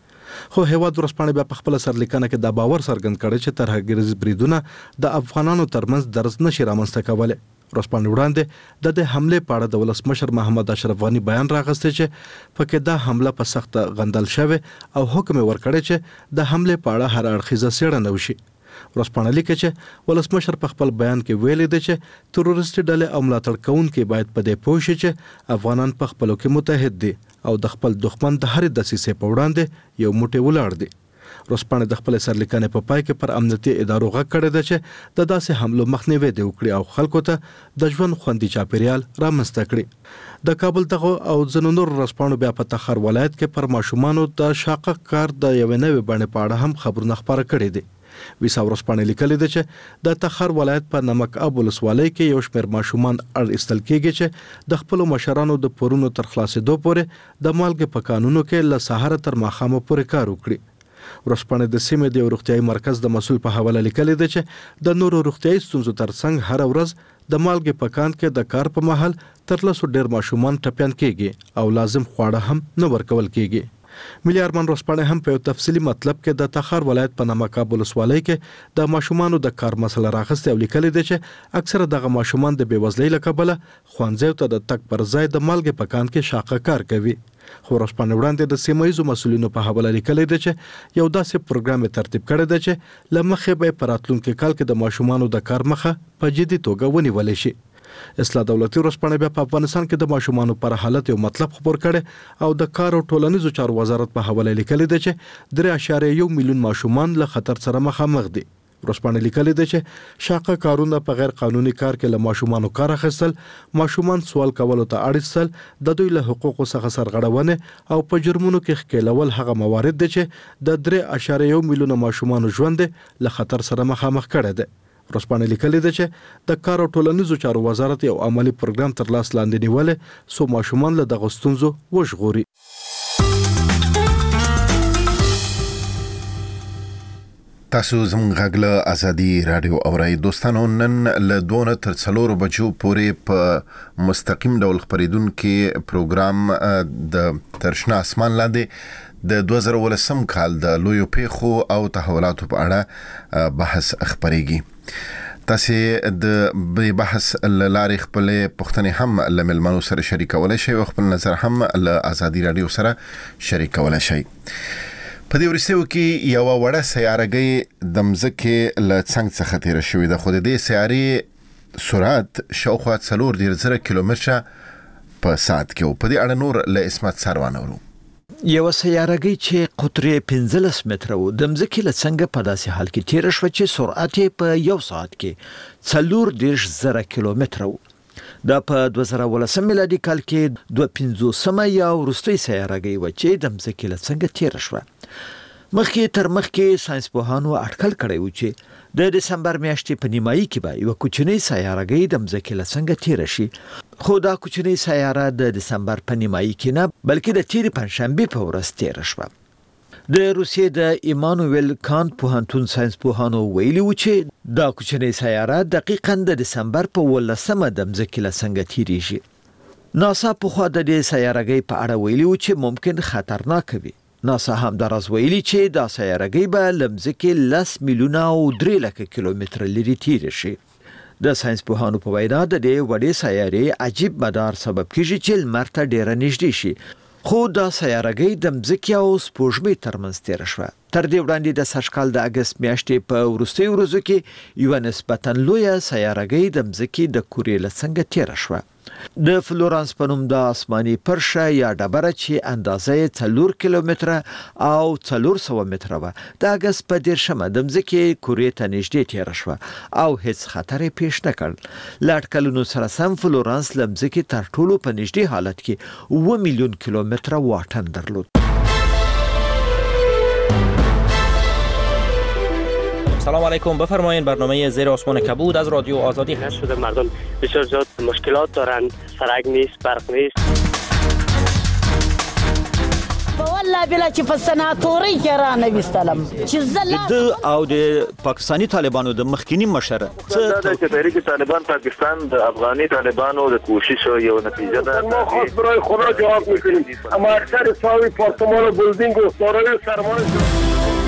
[SPEAKER 22] خو هیواد ورځپاڼه بیا په خپل سرلیکنه کې د باور څرګند کړی چې ترهګریز بریدونه د افغانانو ترمنځ درز نشي رامنځته کولی. ورځپاڼه وړاندې د حمله په اړه د ولسمشر محمد اشرف غنی بیان راغسته چې پکې دا حمله په سخت غندل شوی او حکم ورکړی چې د حمله په اړه هر اړخیزه څېړنه وشي. ورځپاڼه لیکي چې ولسمشر په خپل بیان کې ویلي دی چې تروریستي ډلې او ملاتړ کوونکي باید په دې پوه شي چې افغانان په خپلو کې متحد دي او د خپل دښمن د هرې دسیسې په وړاندې یو موټی ولاړ دي. ورځپاڼه د خپل سرلیکنې په پای کې پر امنیتي ادارو غږ کړی دی چې د داسې حملو مخنیوی دې وکړي او خلکو ته د ژوند خوندي چاپیریال رامنځته کړي. د کابل دغه او ځینو نور ورځپاڼو بیا په تخار ولایت کې پر ماشومانو د شاقه کار د یوې نوې بڼې په اړه هم خبرونه خپاره کړي دي. ویسا ورځپاڼه لیکلي ده چې د تخار ولایت په نمک اب ولسوالۍ کې یو شمېر ماشومان اړ ایستل کېږي چې د خپل مشرانو د پورونو تر خلاصېدو پورې د مالګې په قانونو کې له سهار تر ماښامه پورې کار وکړي. ورځپاڼه د سیمې د روغتيایي مرکز د مسول په حواله لیکلي ده چې د نورو روغتيایي ستونزو ترڅنګ هر ورځ د مالګې په کان کې د کار په مهال تر لسو ډېر ماشومان ټپيان کېږي او لازم خواړه هم نه ورکول کېږي. ملي ارمان ورځپاڼه هم په تفصیلی مطلب کې د تخار ولایت په نامه کابل ولسوالۍ کې د ماشومانو د کار مسله راغسته او لیکل دي چې اکثره دغه ماشومان د بیوزلۍ له کبله خوانځو ته د تک پر ځای د مالګې پکان کې شاقه کار کوي. خو ورځپاڼه وړاندې د سیمایي مسولینو په حواله لیکل دي چې یو داسې پروګرام ترتیب کړی دی چې لمخې به پراتلونکو کال کې د ماشومانو د کار مخه په جدي توګه ونیول شي. اصلاح دولتي ورځپاڼه بیا په افغانستان کې د ماشومانو پر حالت یو مطلب خبر کړي او د کار او ټولنیزو چارو وزارت په حواله لیکل دي چې 3.1 میلیون ماشومان له خطر سره مخامخ دي. ورځپاڼه لیکل دي چې شاقه کارونه په غیر قانوني کار کې له ماشومانو کار اخیستل، ماشومان سوال کولو ته اړ ایستل، د دوی له حقوقو څخه سرغړونه او په جرمونو کې ښکیلول هغه موارد دي چې د 3.1 میلیون ماشومان ژوند له خطر سره مخامخ کړي دي. ورځپاڼه لیکل دي چې د کار او ټولنیزو چارو وزارت یو عملی پروګرام تر لاس لاندې نیولې سو ماشومان له دغه ستونزو وژغوري.
[SPEAKER 2] تاسو زموږ غږ له ازادي رادیو اورئ. دوستانو نن له 2 تر 4 بجو پورې په مستقیم ډول خبرېدونکو پروګرام د ترشنا اسمان لاندې د 2019 کال د لویو پیښو او تحولاتو په اړه بحث خبرېږي. تاسو د بحث لارې خپل پوښتنې هم له ملمنو سره شریکولای شئ او خپل نظر هم له ازادي رادیو سره شریکولای شئ. په دې ورستیو کې یو وړه سیارهګۍ د مځکې له څنګ څخه تیر شوې ده، خو د دې سیارې سرعت شاوخوا 4,000 کیلومتره په ساعت کې او په دې اړه نور له اسمت سروانه ورو.
[SPEAKER 1] یو سیارهګۍ چې قطر 15 متره و د مځکې له څنګه په داسې حال کې تیر شو چې سرعت په یو ساعت کې 4,000 کیلومتره و. دا په 2019 میلادي کال کې 250 یا وروستۍ سیارهګۍ و چې د مځکې له څنګه تیر شو. مخکې ساينس پوهانو اټکل کړی و چې د دسمبر میاشتې په نیمایي کې به یو کوچنی سیارهګۍ د مځکې له څنګه تیر شي. خو دا کوچنی سیاره د دسمبر په نیمایي کې نه بلکې د تیر پنځشنبه په ورځ تیر شوه. د روسیې د ایمانوئل کانت پوهنتون ساينس پوهانو ویلي و چې دا کوچنی سیاره دقیقاً د دسمبر په 18مه د مځکې له څنګه تیریږي. ناسا په خوا د دې سیارهګۍ په اړه ویلي و چې ممکن خطرناک وي. ناسا هم دراز ویلي چې دا سیارهګۍ به له مځکې 10 میلیونه او 3 لکه کیلومتره لري تیر شي. د ساينس پوهانو په وینا د دې وړې سیارې عجیب مدار سبب کیږي چې لمر ته ډیره نږدې شي. خو دا سیارهګۍ د مځکې او سپوږمۍ ترمنځ تیر شوه. تر دې وړاندې د سږکال د اگست میاشتې په وروستۍ ورځو کې یو نسبتاً لویه سیارهګۍ د مځکې د کورې له څنګه تیر شوه. د فلورانس په نوم د آسماني پرشه یا ډبره چې اندازه یې 4 کیلومتره او 400 متره و د اگست په 10مه د مځکې کورې ته نږدې تیر شوه او هیڅ خطر پیښ نه کړ. له اټکلونو سره سم فلورانس له مځکې تر ټولو په نږدې حالت کې 2 میلیون کیلومتره واټن درلود.
[SPEAKER 4] سلام علیکم، بفرمایید. برنامه زیر آسمان کبود از رادیو آزادی هست.
[SPEAKER 23] شده مردم بسیار زیاد مشکلات دارند، سرک نیست، برق نیست.
[SPEAKER 20] والله بلا چې په سناتوري کې را نوستلم چې
[SPEAKER 1] د او د پاکستانی طالبانو د مخکینی مشر
[SPEAKER 24] چې تحریک طالبان پاکستان د افغاني طالبانو د کوشش یو نتیجه ده.
[SPEAKER 12] ما خود برای خدا جواب میکنیم. اما اکثر ساوی پارتمان و بلدینگ و دارای سرمایه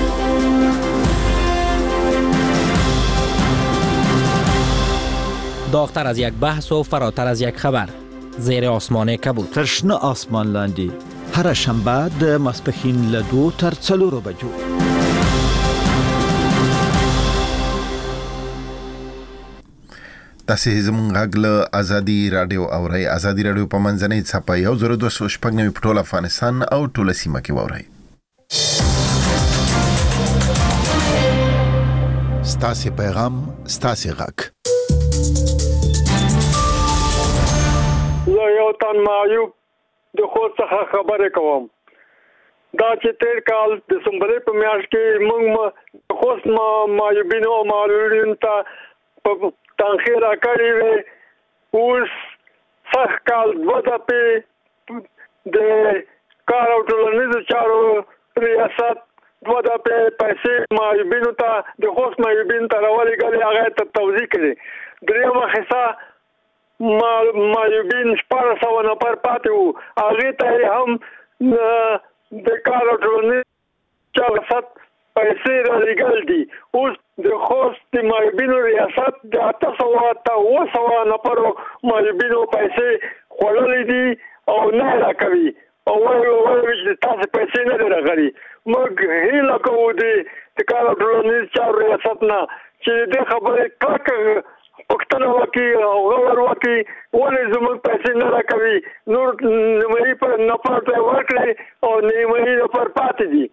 [SPEAKER 4] داغتر از یک بحث و فراتر از یک خبر. زیر آسمان کبود.
[SPEAKER 1] ترشنه آسمان لاندې هر شنبه د ماسپښین له 2 تر 4 بجو.
[SPEAKER 2] تاسو زموږ غږ له ازادي رادیو اورئ. ازادي رادیو په منځنۍ څپه 102.9 په ټول افغانستان او ټول سیمه کې اورئ.
[SPEAKER 9] ستاسو پیغام ستاسو غږ.
[SPEAKER 25] یو تن معیوب د خود څخه خبرې کوم. دا چې تیر کال د سنبلې په میاشت کې موږ خوست معیوبینو او معلولینو ته په تنخیه راکړې وې. اوس سخت کال 2 دپې د کار او ټولنیزو چارو ریاست 2 دپې پیسې معیوبینو ته د خوست معیوبینو ته راولېږلې، هغه ته توضیح کړې. درېیمه حصه معیوبین 1400 نفر پاتې وو، هغې ته هم د کار او ټولنیز چارو پیسې رالیږل دي. اوس د خوست د معیوبینو ریاست د 800 نفرو معیوبینو پیسې خوړلې دي او نه راکوي او وایي چې تاسو پیسې نه راغلي. موږ هیله کوو د کار او ټولنیز چارو ریاست نه چې د خبرې کلکه پښتنه وکړي او غور وکړي ولې زموږ پیسې نه راکوي. نور نیمایي پر نفر ته ورکړي او نیمایي نفر پاتې دي.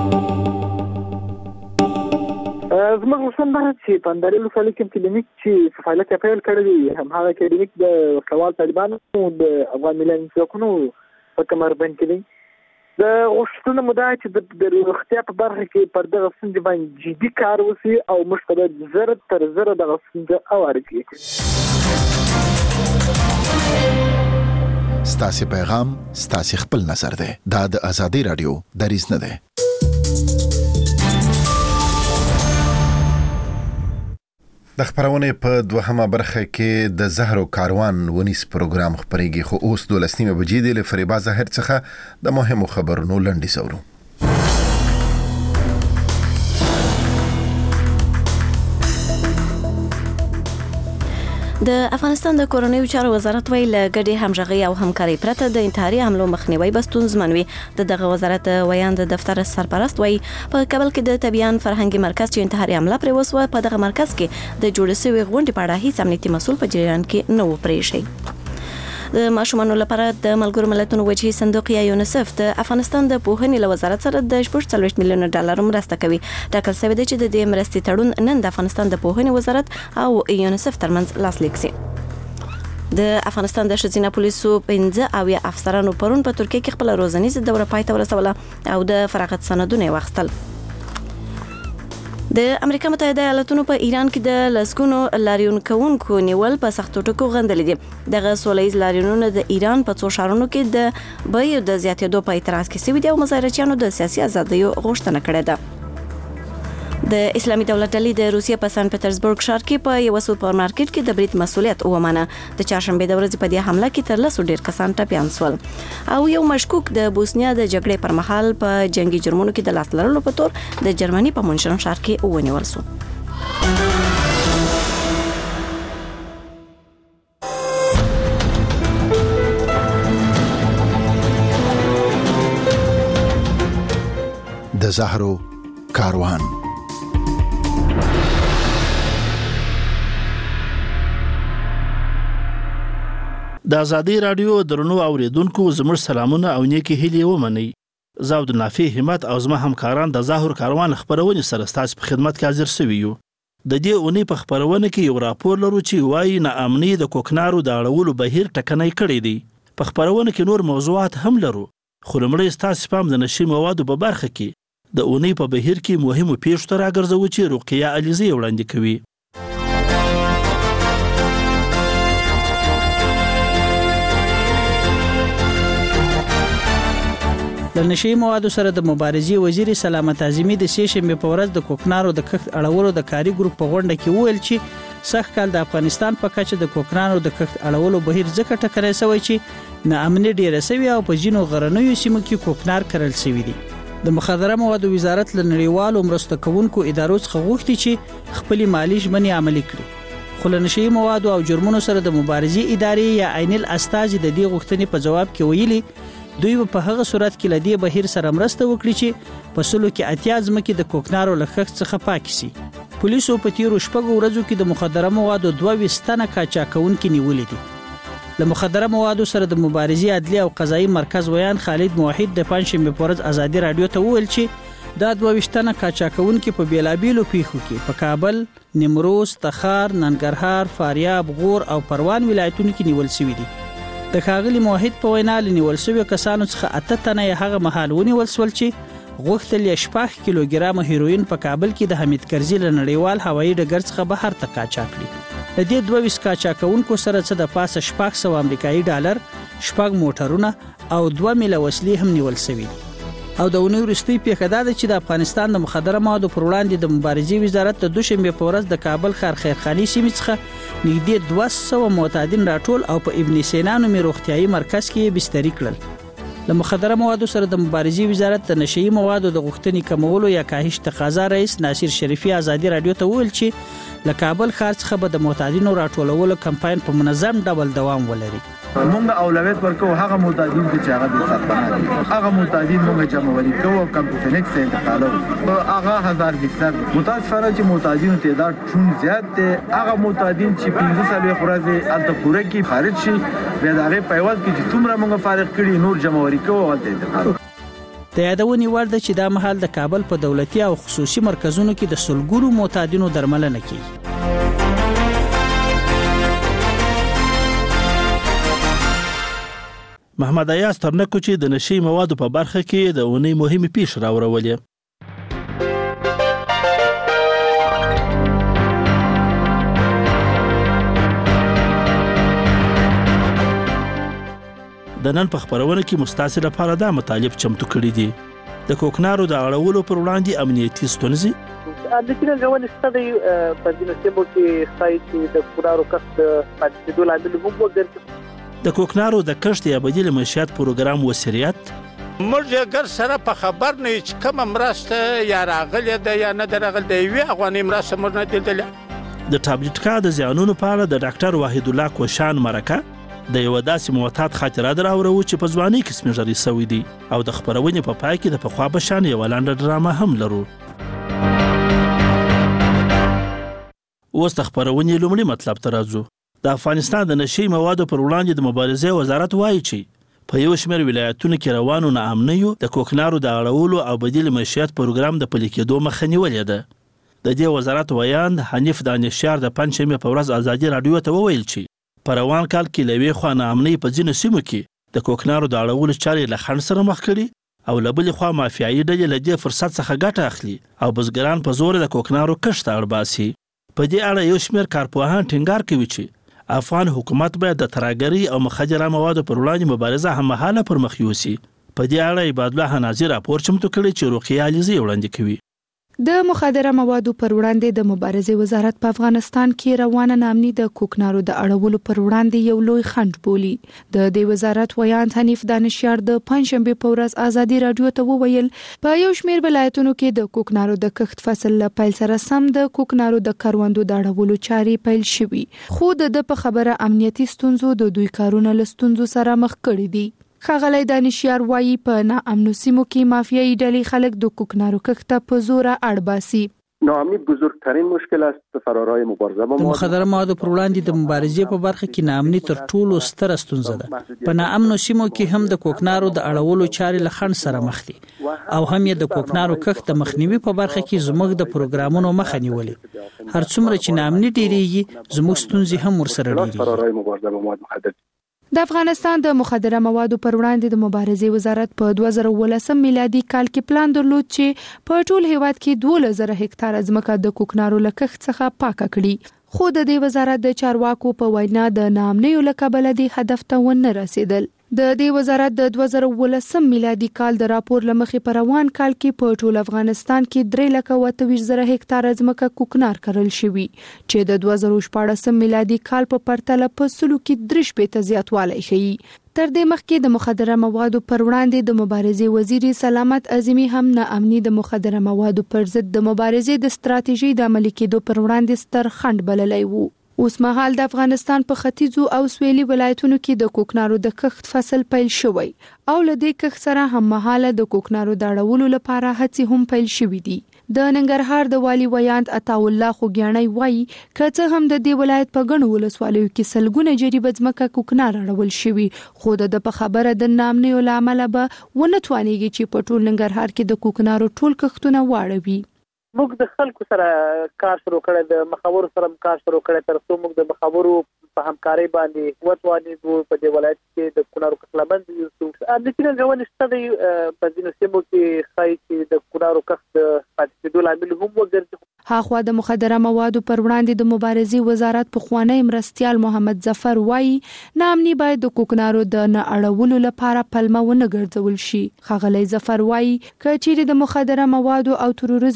[SPEAKER 3] زموږ وسم ده چې په اندرلو سالي کې کلینیک چې فعالیت پیل کړی هم هغه کلینیک د خپل طالبانو د افغان ملي ځواکونو په کمربند کې د غوښتنه مده چې د روغتیا په برخه کې پر دغه ستونزې باندې جدي کار وشي او موږ ته زر تر زر دغه ستونزه اوارې کړي.
[SPEAKER 9] ستاسو پیغام ستاسو خپل نظر ده. دا د ازادي رادیو دریځ نه ده.
[SPEAKER 2] د خبرونه په دوهمه برخه کې د زهرو کاروان ونیس پروګرام خبرېږي خو اوس 12 بجې د فریبا زهر څخه د مهمو خبرونو لنډي سورو.
[SPEAKER 19] د افغانستان د کورنیو چارو وزارت ویل ګډي همغږي او همکاري پرته د انتحاري حملو مخنیوي بستون زمنوي. دغه وزارت ویاند دفتر سرپرست وی په کابل کې د طبيان فرهنګي مرکز چې انتحاري حمله پر وسوه په دغه مرکز کې د جوړ شوی غونډې په اړه هیڅ امنیتي مسول په جریان کې نه و پریښی. د ماشومانو لپاره د ملګرو ملتونو وجهي صندوق یا یونیسف د افغانستان د پوهنې له وزارت سره د 40 میلیون ډالر مرسته کوي. ټاکل شوی دی چې د دې مرستې تړون نن د افغانستان د پوهنې وزارت او یونیسف ترمنځ لاسلیک شي. د افغانستان د شذینه پولیسو 15 افسرانو پرون په ترکیه کې خپل روزنیزه دوره پای ته ورسوله او د فراغت سندونه واخیستل. د امریکا متحده ایالاتونو په ایران کې د لسګونو لاریون کوونکو نیول په سختو ټکو غندل دي. دغه سولهییز لاریونونه د ایران په څو ښارونو کې د بیو د زیاتېدو په اعتراض کې سوي دي او مظاهرچیانو د سیاسي ازادیو غوښتنه کړې ده. د اسلامي دولت ډلې د روسیې په سن پټرزبورګ ښار کې په یو سوپر مارکیټ کې د برید مسولیت ومنه. د چهارشنبه د ورځې په دې حمله کې تر 100 ډیر کسان ټپيان شول او یو مشکوک د بوسنیا د جګړې پر مهال په جنگي جرمونو کې د لاس لرلو په تور د جرمني په مونشن ښار کې ونیول شو.
[SPEAKER 9] د زهرو کاروان.
[SPEAKER 5] د ازادي رادیو درنو اوریدونکو زموږ سلامونه او نیکی هیلې ومنئ. زه عبدالنافع همت او زما همکاران د زهرو کاروان خبرونه سره ستاسو په خدمت کې حاضر شوي یو. د دې اونۍ په خبرونه کې یو راپور لرو چې وایي ناامني د کوکنارو د اړولو بهیر ټکنۍ کړی دی. په خبرونه کې نور موضوعات هم لرو خو لومړی ستاسو پام د نشي موادو په برخه کې د اونۍ په بهیر کې مهمو پیښو ته راګرځوو چې رقیه علیزی وړاندې کوي.
[SPEAKER 6] د نشي موادو سره د مبارزې وزیر سلامت اعظمي د سېشنبه په ورځ د کوکنارو د کښت اړولو د کاري ګروپ په غونډه کې وویل چې سخت کال د افغانستان په کچه د کوکنارو د کښت اړولو بهیر ځکه ټکنی شوی چې ناامني ډیره شوی او په ځینو غرنیو سیمو کې کوکنار کرل شوی دي. د مخدره موادو وزارت له نړیوالو مرسته کوونکو ادارو څخه غوښتي چې خپل مالي ژمنې عملي کړي. خو له نشي موادو او جرمونو سره د مبارزې ادارې یا عین الاستاذ د دې غوښتنې په جواب کې ویلي دوی په هغه صورت کې لدی بهیر سره مرسته وکړي چې په سلو کې اتیاز مکه د کوکنارو لخت څخه پاک شي. پولیسو په تیرو شپږو ورځو کې د مخدره موادو 22 تنه قاچاقونکي نیولې دي. له مخدره موادو سره د مبارزې عدلي او قضایي مرکز ویان خالد موحد د پنځشنبه په ورځ ازادي رادیو ته وویل چې دا 22 تنه قاچاقونکي په بیلابیلو پیښو کې په کابل، نیمروز، تخار، ننګرهار، فاریاب، غور او پروان ولایتونو کې نیول شوي دي. د ښاغلي موحد په وینا لنیول شوی کسانو څخه 8 تنه هغه مهال ونیول شول چې غوښتل یې 6 کیلوګرام هیروین په کابل کې د حمید کرزي له نړیوال هوایي ډګر څخه بهر ته قاچاق کړي. د دې 22 قاچاقونکو سره څه د پاسه 600 امریکایي ډالر، 6 موټرونه او 2 میله وسلې هم نیول شوي دي. او د اونۍ وروستۍ پیښه دا ده چې د افغانستان د مخدره موادو پر وړاندې د مبارزې وزارت د دوشنبه په ورځ د کابل ښار خیرخاني سیمې څخه نږدې 200 معتادین راټول او په ابن سینا نومي روغتیايي مرکز کې بستري کړل. له مخدره موادو سره د مبارزې وزارت د نشئی موادو د غوښتنې کمولو یا کاهش تقاضا رئیس ناصر شریفي ازادي رادیو ته وویل چې له کابل ښار څخه به د معتادینو راټولولو کمپاین په منظم ډول دوام ولري.
[SPEAKER 7] مونږ اولویت ورکو هغه معتادین چې هغه د سرپناه دي، هغه معتادین مونږ جمعولي کوو کمپیوټرنکس ته انتقالو هغه 1000 هکتار متاسفانه چې معتادینو تعداد ټول زیات دي. هغه معتادین چې 15 سال ورځې الته پوره کی خارج شي بیا دغه په ایواز کې چې څومره مونږ فارغ کړي نور جمعولي کوو ولته انتقال.
[SPEAKER 6] د یادونې وړ ده چې دا مهال د کابل په دولتي او خصوصي مرکزونو کې د سلګونو معتادینو درملنه کیږي.
[SPEAKER 5] محمد ایاز ترنکو چې د نشئی موادو په برخه کې د اونۍ مهمه پیښ راوړولې. د نن په خبرونه کې مستعصي لپاره دا مطالب چمتو کړي دي. د کوکنارو د اړولو پر وړاندې امنیتي ستونزې
[SPEAKER 3] د کینه غوښنه ستدي په دې نسبت کې سایت د کوکنارو کښت د دولت عامل هم وګرځي.
[SPEAKER 5] د کوکنارو د کښت یا بدیل معیشت پروګرام وسریت
[SPEAKER 8] موږ ګر سره په خبر نه چې کوم مرسته یا راغلی ده یا نه درغلی دی وی افغاني مرسته موږ نه دیدل.
[SPEAKER 5] د ټابلیټ کا د زیانونو په اړه د ډاکټر وحید الله کوشان مرکه د یو داسې معتاد خاطره دراوړو چې په ځواني کې سپینږیري سوی دی او د خبرونې په پای کې د پخوا بشان یو لاندې ډرامه هم لرو. اوس د خبرونې لومړی مطلب ته راځو. د افغانستان د نشئی موادو پر وړاندې د مبارزې وزارت وایي چې په یو شمېر ولایتونو کې روانو ناامنیو د کوکنارو د اړولو او بدیل معیشت پروګرام د پلي کېدو مخه نیولې ده. د دې وزارت ویاند حنیف دانشیار د پنځمې په ورځ ازادي رادیو ته وویل چې په روان کال کې لوي خوا ناامنۍ په ځینو سیمو کې د کوکنارو د اړولو چارې له خنډ سره مخ کړي او له بلې خوا مافیایي ډلې له دې فرصت څخه ګټه اخلي او بزګران په زور د کوکنارو کښت ته اړ باسي. په دې اړه یو شمېر کارپوهان ټینګار کوي چې افغان حکومت باید د ترهګرۍ او مخدره موادو پر وړاندې مبارزه هممهاله پر مخ یوسي. په دې اړه عباد الله حنازي راپور چمتو کړی چې روقیه علیزی وړاندې کوي.
[SPEAKER 10] د مخدره موادو پر وړاندې د مبارزې وزارت په افغانستان کې روانه نامني د کوکنارو د اړولو پر وړاندې یو لوی خنډ بولي. د دې وزارت ویاند حنیف دانشیار د پنځمې په ورځ ازادي رادیو ته وویل په یو شمېر ولایتونو کې د کوکنارو د کښت فصل له پیل سره سم د کوکنارو د کروندو د اړولو چارې پیل شوي خو د په خبره امنیتي ستونزو د دوی کارونه له ستونزو سره مخ کړي دي. ښاغلی دانشیار وایي په ناامنو سیمو کې مافیایي ډلې خلک د کوکنارو کښت په زوره اړ باسي.
[SPEAKER 14] ناامنی بزرگترین مشکل است فرارای مبارزه با
[SPEAKER 6] مخدره موادو پر وړاندې د مبارزې په برخه کې ناامني تر ټولو ستره ستونزه ده. په ناامنو سیمو کې هم د کوکنارو د اړولو چارې له خنډ سره مخ دي او هم یې د کوکنارو کښت د مخنیوي په برخه کې زموږ د پروګرامونو مخه نیولې. هر څومره چې ناامني ډیریږي زموږ ستونزې هم ورسره ډیریږي.
[SPEAKER 10] د افغانستان د مخدره موادو پر وړاندې د مبارزې وزارت په 2018 میلادي کال کې پلان درلود چې په ټول هیواد کې 2000 هکتار ځمکه د کوکنارو له کښت څخه پاکه کړي خو د دې وزارت د چارواکو په وینا د ناامنیو له کبله د هدف ته ونه رسیدل. د دې وزارت د 2018 میلادي کال د راپور لمخې په روان کال کې په ټول افغانستان کې 3,28,000 هکتار ځمکه کوکنار کرل شوی چې د 2014 میلادي کال په پرتله په سلو کې 3% زیاتوالی ښیي. تر دې مخکې د مخدره موادو پر وړاندې د مبارزې وزیر سلامت اعظمي هم ناامني د مخدره موادو پر ضد د مبارزې د ستراتیژي د عملي کېدو پر وړاندې ستر خنډ بللی وو. اوس مهال د افغانستان په ختیځو او سویلي ولایتونو کې د کوکنارو د کښت فصل پیل شوی او له دې کښت سره هم مهاله د کوکنارو د اړولو لپاره هڅې هم پیل شوې دي. د ننګرهار د والي ویاند عطا الله خوګیاڼی وایي که هم د دې ولایت په ګڼو ولسوالیو کې سلګونه جریبه ځمکه کوکنار اړول شوي خو د په خبره د ناامنیو له امله به ونه توانیږي چې په ټول ننګرهار کې د کوکنارو ټول کښتونه واړوي.
[SPEAKER 3] موږ د خلکو سره کار شروع کړی د مخابرو سره کار شروع کړی تر څو موږ د مخابرو په همکارۍ باندې وتوانېدو په دې ولایت کې د کوکنارو کښت لمنځه یوسو. د کینه غوښنه ستدي په ځینو سیمو کې ښایي چې د کوکنارو کښت پاتې کېدو لامل هم وګرځي.
[SPEAKER 10] هاخوا د مخدره موادو پر وړاندې د مبارزې وزارت پخوانی مرستیال محمد ظفر وایي ناامني باید د کوکنارو د نه اړولو لپاره پلمه ونه ګرځول شي. ښاغلی ظفر وایي که چیرې د مخدره موادو او تروریزم پر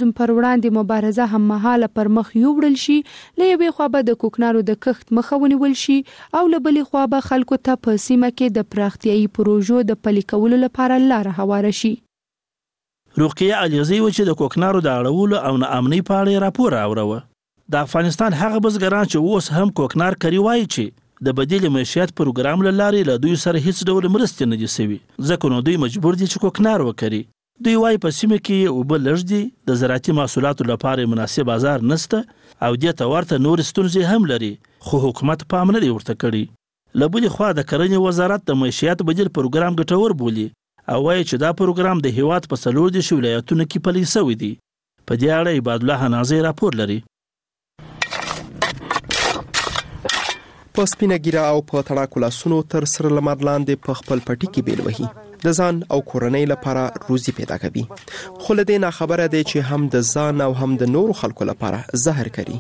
[SPEAKER 10] وړاندې مبارزه هم مهاله پر مخ یوړل شي، له یوې خوا به د کوکنارو د کښت مخه ونیول شي او له بلې خوا به خلکو ته په سیمه کې د پراختیایي پروژو د پلي کولو لپاره لاره هواره شي.
[SPEAKER 5] رقیه علیزی و چې د کوکنارو د اړولو او ناامنۍ په اړه راپور راوړو. د افغانستان هغه بزګران چې اوس هم کوکنار کوي وایي چې د بدیل معیشت پروګرام له لارې له دوی سره هیڅ ډول مرستې نه دي سوي، ځکه نو دوی مجبور دي چې کوکنار وکړي. دوی وایي په سیمه کې اوبه لږ دي، د زراعتي محصولاتو لپاره مناسب بازار نشته او دې ته ورته نور ستونزې هم لري، خو حکومت پام نه دی ورته کړی. له بلې خوا د کرنې وزارت د معیشت بدیل پروګرام ګټور بولي او وایي چې دا پروګرام د هیواد په 14 ولایتونو کې پلی شوی دی. په دې اړه عباد الله نازي راپور لري.
[SPEAKER 11] په سپینه ګیره او په تړاکو لاسونو تر سره لمر لاندې په خپل پټي کې بیل وهي، د ځان او کورنۍ لپاره روزي پیدا کوي، خو له دې نه خبره دی چې هم د ځان او هم د نورو خلکو لپاره زهر کوي.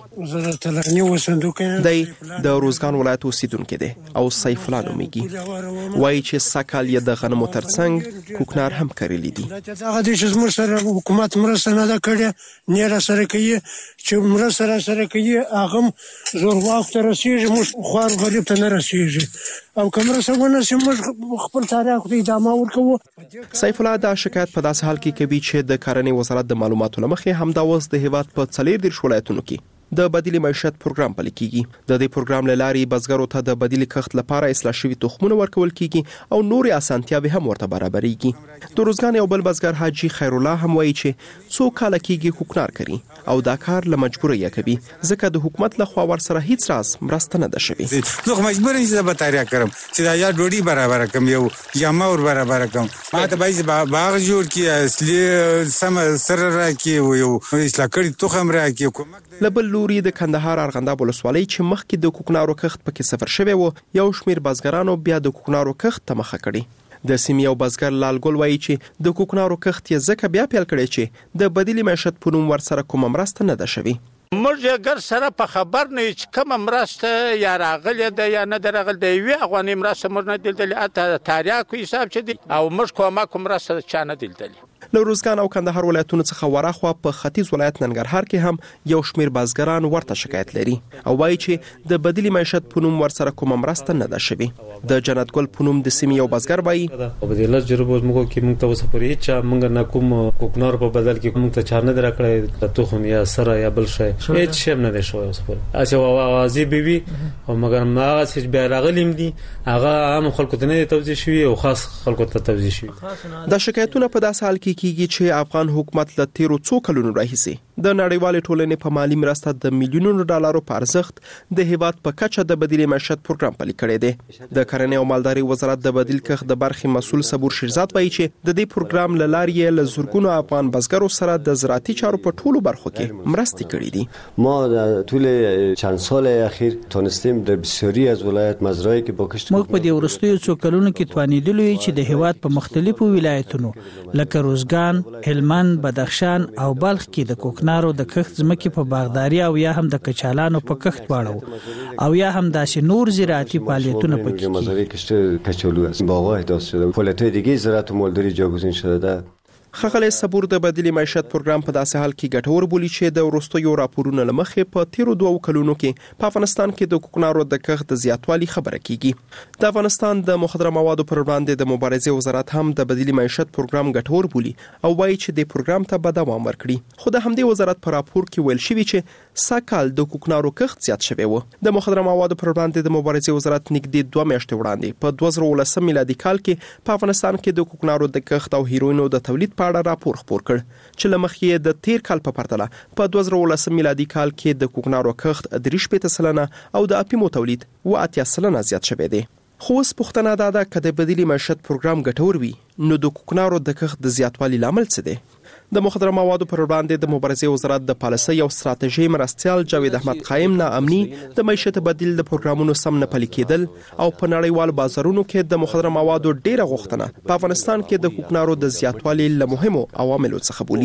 [SPEAKER 11] دی د روزګان ولایت اوسیدونکی دی او سیف الله نومیږي، وایي چې سږکال یې د غنمو ترڅنګ کوکنار هم کرلی دي.
[SPEAKER 13] هغه د چې زموږ سره حکومت مرسته نه ده کړې، نه راسره کوي چې مرسته راسره کوي، هغه زور وخت رسېږي، موږ خوار غریب ته نه رسېږي او که مرسته ونه شي موږ خپل تاریخ ته ادامه ورکوو.
[SPEAKER 11] سیف الله دا شکایت په داسې حال کې کوي چې د کرنې وزارت د معلوماتو له مخې همدا اوس د هیواد په 14 ولایتونو کې د بدیل معیشت پروګرام پلي کیږي. د دې پروګرام له لارې بزګرو ته د بدیل کښت لپاره اصلاح شوي تخمونه ورکول کیږي او نورې اسانتیاوې هم ورته برابرېږي. د روزګان یو بل بزګر حاجی خیر الله هم وایي چې څو کاله کیږي کوکنار کوي او دا کار له مجبورۍ کوي، ځکه د حکومت له خوا ورسره هیڅ راز مرسته نه ده شوې.
[SPEAKER 15] زه مجبور یم چې به تاریخ کړم چې دا یا ډوډۍ برابر کړم، یو جامه ور برابر کړم، ما ته باید باغ جوړ کړي، اصلي سم سره راکړي، یو اصلاح کړي تخم راکړي.
[SPEAKER 11] لبل لوري د کندهار ارغنداب ولسوالۍ چې مخکې د کوکنارو کښت پکې صفر شوی و، یو شمیر بزګرانو بیا د کوکنارو کښت ته مخه کړي. د سیمې یو بزګر لال ګل وایي چې د کوکنارو کښت یې ځکه بیا پیل کړی چې د بدیل معیشت په نوم ورسره کومه مرسته نه ده شوې.
[SPEAKER 8] موږ ګر سره په خبر نه چې کومه مرسته یا راغلی ده یا نه ده راغلی، د یوې افغانۍ مرسته موږ نه لیدلې، حتی تاریخ حساب چې دی او موږ کومه مرسته چا نه لیدلې.
[SPEAKER 11] له روزګان او کندهار ولایتونو څخه ورخوا په ختیځ ولایت ننګرهار کې هم یو شمیر بزګران ورته شکایت لري او وایي چې د بدیل معیشت په نوم ورسره کومه مرسته نه ده شوې. د جنت ګل په نوم د سیمې یو بزګر وایي
[SPEAKER 16] په بدیل جربو موږ کې موږ ته وسپوري چې موږ نه کوم کوکنار په بدل کې موږ ته چا نه درکړی، د تخم یا سره یا بل شي هیڅ شی نه دی شوی وسپوري. اسی اوازې بيوي او مګر ما چې بیا راغلیم دي هغه عام خلکو ته نه توضیح شوی او خاص خلکو ته توضیح شوی.
[SPEAKER 11] دا شکایتونه په داسې حال کې کیږي چې افغان حکومت له تیرو څو کلونو راهیسې د نړیوالې ټولنې په مالی مرسته د میلیونونو ډالرو په ارزښت د هیواد په کچه د بدیل معیشت پروګرام پلي کړی دی. د کرنې او مالداري وزارت د بدیل کښت د برخې مسؤل صبور شیرزاد وایي چې د دې پروګرام له لارې له زورګونو افغان بزګرو سره د زراعتي چارو په ټولو برخو کې مرستې کړې دي.
[SPEAKER 17] ما در طول چند سال اخیر تونستیم در بسیاری از ولایت مزرعه‌ای که با کشت
[SPEAKER 6] موږ په دې وروستیو څو کلونو کې توانیدلو چې د هیواد په مختلفو ولایتونو لکه روزګان، هلمند، بدخشان او بلخ کې د کوکنارو د کښت ځمکې په باغداري او یا هم د کچالانو په کښت واړو او یا هم داسې نور زراعتي فعالیتونه پکې
[SPEAKER 17] مزارع کشت کچالو است. باغ‌ها احداث شده، فعالیت‌های دیگه زراعت و مالداری جاگزین شده.
[SPEAKER 11] خغلی صبور د بدیل معیشت پروګرام په داسې حال کې ګټور بولی چې د وروستیو راپورونو لمخې په تیرو 2 کلونو کې په افغانستان کې د کوکنارو د کښت د زیاتوالي خبره کیږي. د افغانستان د مخدره موادو پر وړاندې د مبارزې وزارت هم د بدیل معیشت پروګرام ګټور بولی او وایي چې د پروګرام ته به دوام ورکړي. خو د همدې وزارت په راپور کې ویل شوی چې سږکال د کوکنارو کښت زیات شوی و. د مخدره موادو پر وړاندې د مبارزې وزارت نږدې 2 میاشتې وړاندې په 2019 میلادي کال کې په افغانستان کې د کوکنارو د کښت او هیروینو د تولید په اړه راپور خپور کړ چې لمخې د تیر کال په پرتله په 2019 میلادي کال کې د کوکنارو کښت 3% او د اپیمو تولید 80% زیات شوی دی. خو اوس پوښتنه ده چې د بدیل معیشت پروګرام ګټور وي نو د کوکنارو د کښت د زیاتوالي لامل څه دی؟ د مخدره موادو پر وړاندې د مبارزې وزارت د پالیسۍ او ستراتیژي مرستیال جاوید احمد قائم ناامني د معیشت بدیل د پروګرامونو سم نه پلي کېدل او په نړیوال بازارونو کې د مخدره موادو ډیره غوښتنه په افغانستان کې د کوکنارو د زیاتوالي له مهمو عواملو څخه بولي.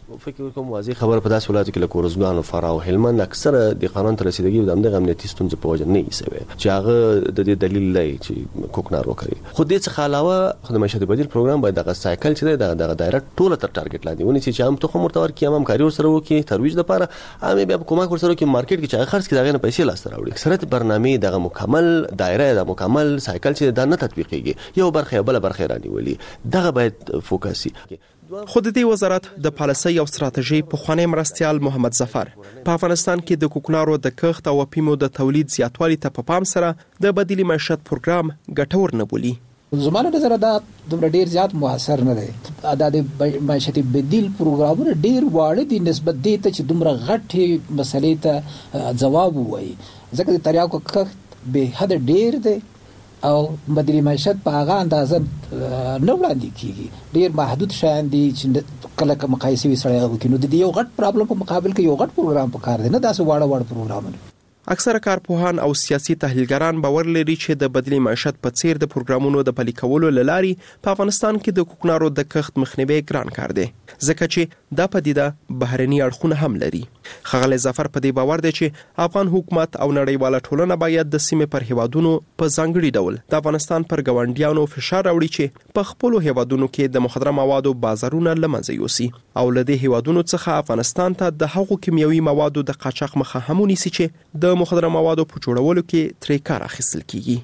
[SPEAKER 17] فکر کوم واضح خبر په داسې ولایتو کې لکه ارزګان او فراه او هلمند اکثره د قانون تر رسیدګي د همدغه امنیتي ستونزو په وجه نه ایسوي چې هغه د دې دلیل لري چې کوکنار وکړي. خو دې څخه علاوه د معیشت بدیل پروګرام باید دغه سایکل چې دغه دایره ټوله تر ټارګټ لاندې ونیسي چې هم تخم ورته ورکړي، هم کاری ورسره وکړي ترویج لپاره، هم بیا کومک ورسره وکړي مارکیټ کې چې هغه خرڅ کړي دغه نه پیسې لاس ته راوړي. اکثریت برنامې دغه مکمل دایره د مکمل سایکل چې دا نه تطبیقيږي، یو برخه بل برخه رانیولي، دغه باید فوکس شي.
[SPEAKER 11] خود دې وزارت د پالیسۍ او ستراتیژي په خوانی مرستيال محمد ظفر په افغانستان کې د کوکنارو د کښت او پیمو د تولید زیاتوالي ته په پام سره د بدیل معیشت پروګرام ګټور نه بولي.
[SPEAKER 18] زمانه نظر دا دومره ډیر زیات موثر نه دی. د معیشت بدیل پروګرامونه ډیر واړه دي نسبت دې ته چې دومره غټي مسلې ته جواب وایي، ځکه د تریاکو کښت به حد ډیر دی او بدیل معیشت په هغه اندازه نه وړاندې کیږي، ډیر محدود شیان دي چې کله که مقایسه وسړی وکړي. نو د دې یو غټ پرابلم په مقابل کې یو غټ پروګرام پکار دی، نه داسې واړه پروګرامونه.
[SPEAKER 11] اکثره کارپوهان او سیاسي تحلیلګران باور لري چې د بدیل معیشت په څیر د پروګرامونو د پلي کولو لاري په افغانستان کې د کوکنارو د کښت مخنیوي ګران کار دی، ځکه چې دا پدیده بهرني اړخونه هم لري. ښاغلی ظفر په دې باور دی چې افغان حکومت او نړیواله ټولنه باید د سیمې پر هیوادونو په ځانګړي ډول د افغانستان پر ګاونډیانو فشار راوړي چې په خپل هیوادونو کې د مخدره موادو بازارونه لمنځه یوسي او له دې هیوادونو څخه افغانستان ته د هغو کیمیاوي موادو د قاچاق مخه هم ونیسي چې د مخدره موادو په جوړولو کې ترې کار اخیستل کیږي.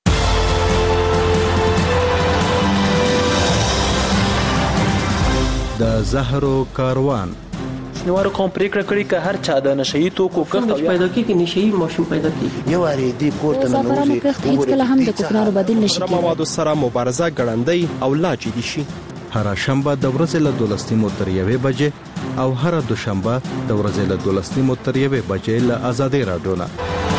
[SPEAKER 20] د زهرو کاروان
[SPEAKER 21] شنوارو کوم پریکړه کړې چې هر چا د نشئی توکو کښت پیدا کیږي، نشئی ماشوم پیدا کیږي.
[SPEAKER 22] یو اړ دې کوټه نه نوځي
[SPEAKER 23] هیڅ کله هم د کوکنارو بدیل نشي
[SPEAKER 11] کېدای. موادو سره مبارزه ګړندۍ او لا جدي شي.
[SPEAKER 20] هر شنبه د ورځې له 12 تر 1 بجې او هر دوشنبه د ورځې له 12 تر 1 بجې له آزادۍ رادیو نه.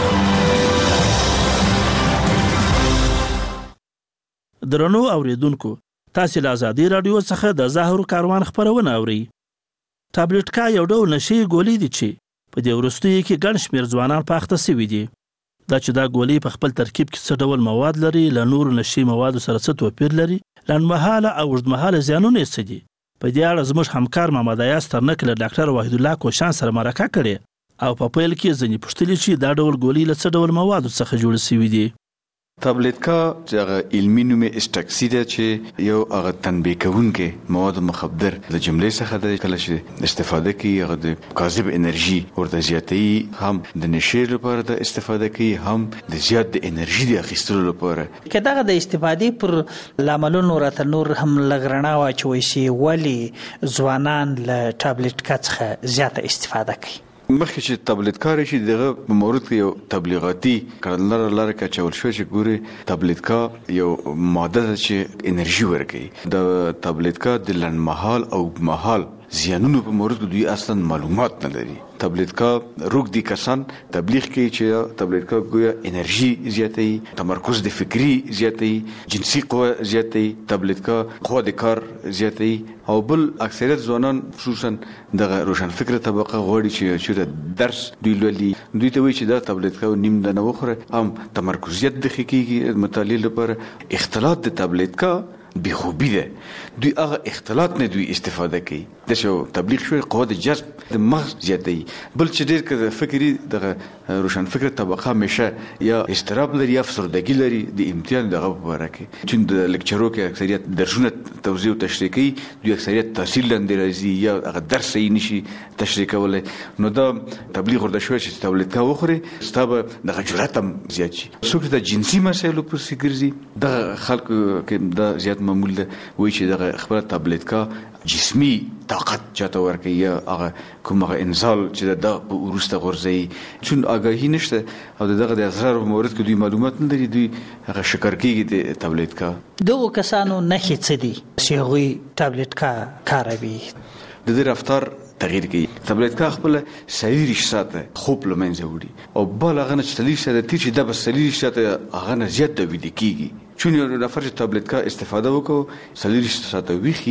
[SPEAKER 5] درنو اوریدونکو، تاسو له آزادۍ رادیو څخه د زهرو کاروان خبرونه اورئ. ټابلیټ کا یو ډول نشي ګولۍ دي چې په دې وروستیو کې ګڼ شمېر ځوانان په اخته شوي دي. دا چې دا ګولۍ په خپل ترکیب کې څه ډول مواد لري، له نورو نشي موادو سره څه توپیر لري، لنډمهاله او اوږدمهاله زیانونه یې څه دي. په دې اړه زموږ همکار محمد ایاز ترنک له ډاکټر وحید الله کوشان سره مرکه کړې او په پیل کې ځینې پوښتلې چې دا ډول ګولۍ له څه ډول موادو څخه جوړ شوي دي.
[SPEAKER 26] تابلیت کا چې علمي نوم اسټاکسی ده چې یو هغه تنبیه کوونکې مواد مخدر د جملې څخه د کله چې استفاده کوي هغه د کاذب انرژي ورته زیاتې هم د نشي لپاره د استفاده کوي هم د زیات د انرژي د اخیستلو لپاره.
[SPEAKER 6] که دغه د استفادې پر لاملونو راته نور هم لګرنا واچوي شي ولی ځوانان له تابلیت کا څخه زیاته استفاده کوي.
[SPEAKER 26] مخکې چې تابلیت کار شي دغه په مورد کې یو تبلیغاتي کړنلاره لاره کچول شو چې ګوري تابلیت کا یو ماده ده چې انرژي ورکوي. د تابلیت کا د لنډمهال او اوږدمهال زیانونو په مورد کې دوی اصلا معلومات نه لري. تابلیت کا روغ دي کسان تبلیغ کوي چې تابلیت کا ګویا انرژي زیاتوي، تمرکز د فکری زیاتوي، جنسي قوه زیاتوي، تابلیت کا قوه د کار زیاتوي او بل اکثریت ځوانان خصوصا د روشن فکر طبقه غواړي چې درس دوی لولي، دوی ته وایي چې دا تابلیت کا نیم د نه وخوره هم تمرکزیت د خکېږي مطالعه لپاره. اختلاط د تابلیت کا بخوبی ده، دوی هغه اختلاط نه دوی استفاده کوي. د شو تبلیغ شوی قوه د جذب د مغز زیاتوي. بل چې ډېر که فکري دغه روشن فکر طبقه همیشه یا اضطراب لري یا افسردګي لري د امتحان دغه په باره کې، چې د لیکچرو کې اکثریت درسونه توضیح او تشریح کوي، دوی اکثریت تحصیل لاندې راځي یا هغه درس یې نشي تشریح کولی. نو دا تبلیغ ورته شوی چې تابلیت کا وخوري ستا به دغه جرأت هم زیات شي. څوک د جنسي مسایلو پسې ګرځي، دغه خلکو کې دا زیات معمول ده، وایي چې دغه خپله تابلیت کا جسمي طاقت چاته ورکوي یا هغه کوم هغه انزال چې دا په وروسته غورځوي، چون آګاهي نشته او دغه د اسرارو په مورد کې دوی معلومات نه لري، دوی هغه شکر کېږي د تابلیت کا.
[SPEAKER 6] دغو کسانو نښې څه دي چې هغوی تابلیت کا کاروي؟
[SPEAKER 26] د دې رفتار تغییر کوي. تابلیت کا خپل سلیریش ساته خوب لمنځه وړي او بل هغه نه سلیریش ساته تیر چې دا به سلیریش ساته هغه نه زیات د ویده کېږي. چون یو نفر چې تابلیت کا استفاده وکړو سلیریش ساته ویخي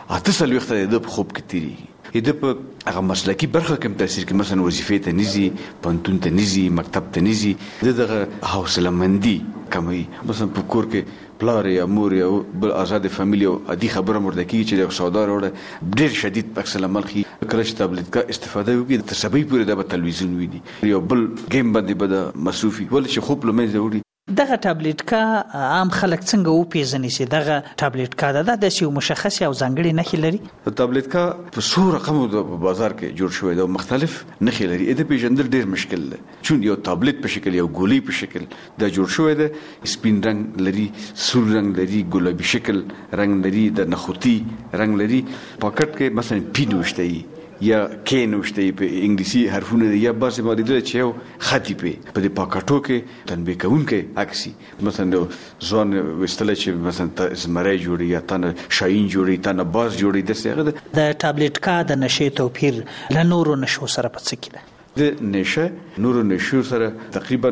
[SPEAKER 26] 8 وخت د خوب کې تیریږي. د په هغه مسلکی برخه کې تاثیر کوي، مثلا وظیفې ته نزي، پنتون ته نزي، مکتب ته نزي، دغه حوصله مندي کموي. مثلا په کور کې پلار یا مور یا بل آزاد فامیلی او ادي خبره مرده کی چې د سودا وروړه ډیر شدید پکسل عمل خي کله چې تابلیت کا استفاده وکړي تر سبې پورې د تلویزیون ویني یو بل گیم باندې به مصروفي ول چې خوب لمه زوري
[SPEAKER 6] دغه ټابلیټ کا عام خلک څنګه وپیژني چې دغه ټابلیټ کا د داسې مشخص او ځانګړي نښې لري؟
[SPEAKER 26] ټابلیټ کا په څو رقمو د بازار کې جوړ شوی دی مختلف نښې لري. د پیژندل ډیر مشکل دی چون یو ټابلیټ په شکل یو ګولۍ په شکل دا جوړ شوی دی. سپین رنگ لري، سور رنگ لري، ګلابي شکل رنگ لري، د نخودي رنگ لري. پاکټ کې مثلا پی نوشته یا کې نوشته په انګلیسي حرفونه یا باسي ماده چې یو خطي په دې پاکټو کې تنبیه کوونکې عکسي مثلا ځوان وستل چې مثلا زمری جوړي یا تنه شاین جوړي تنه باز جوړي د څه
[SPEAKER 6] د ټابلیټ کا د نشې توپیر له نورو نشو سره په څه کې ده؟
[SPEAKER 26] د نشه نورو نشو سره تقریبا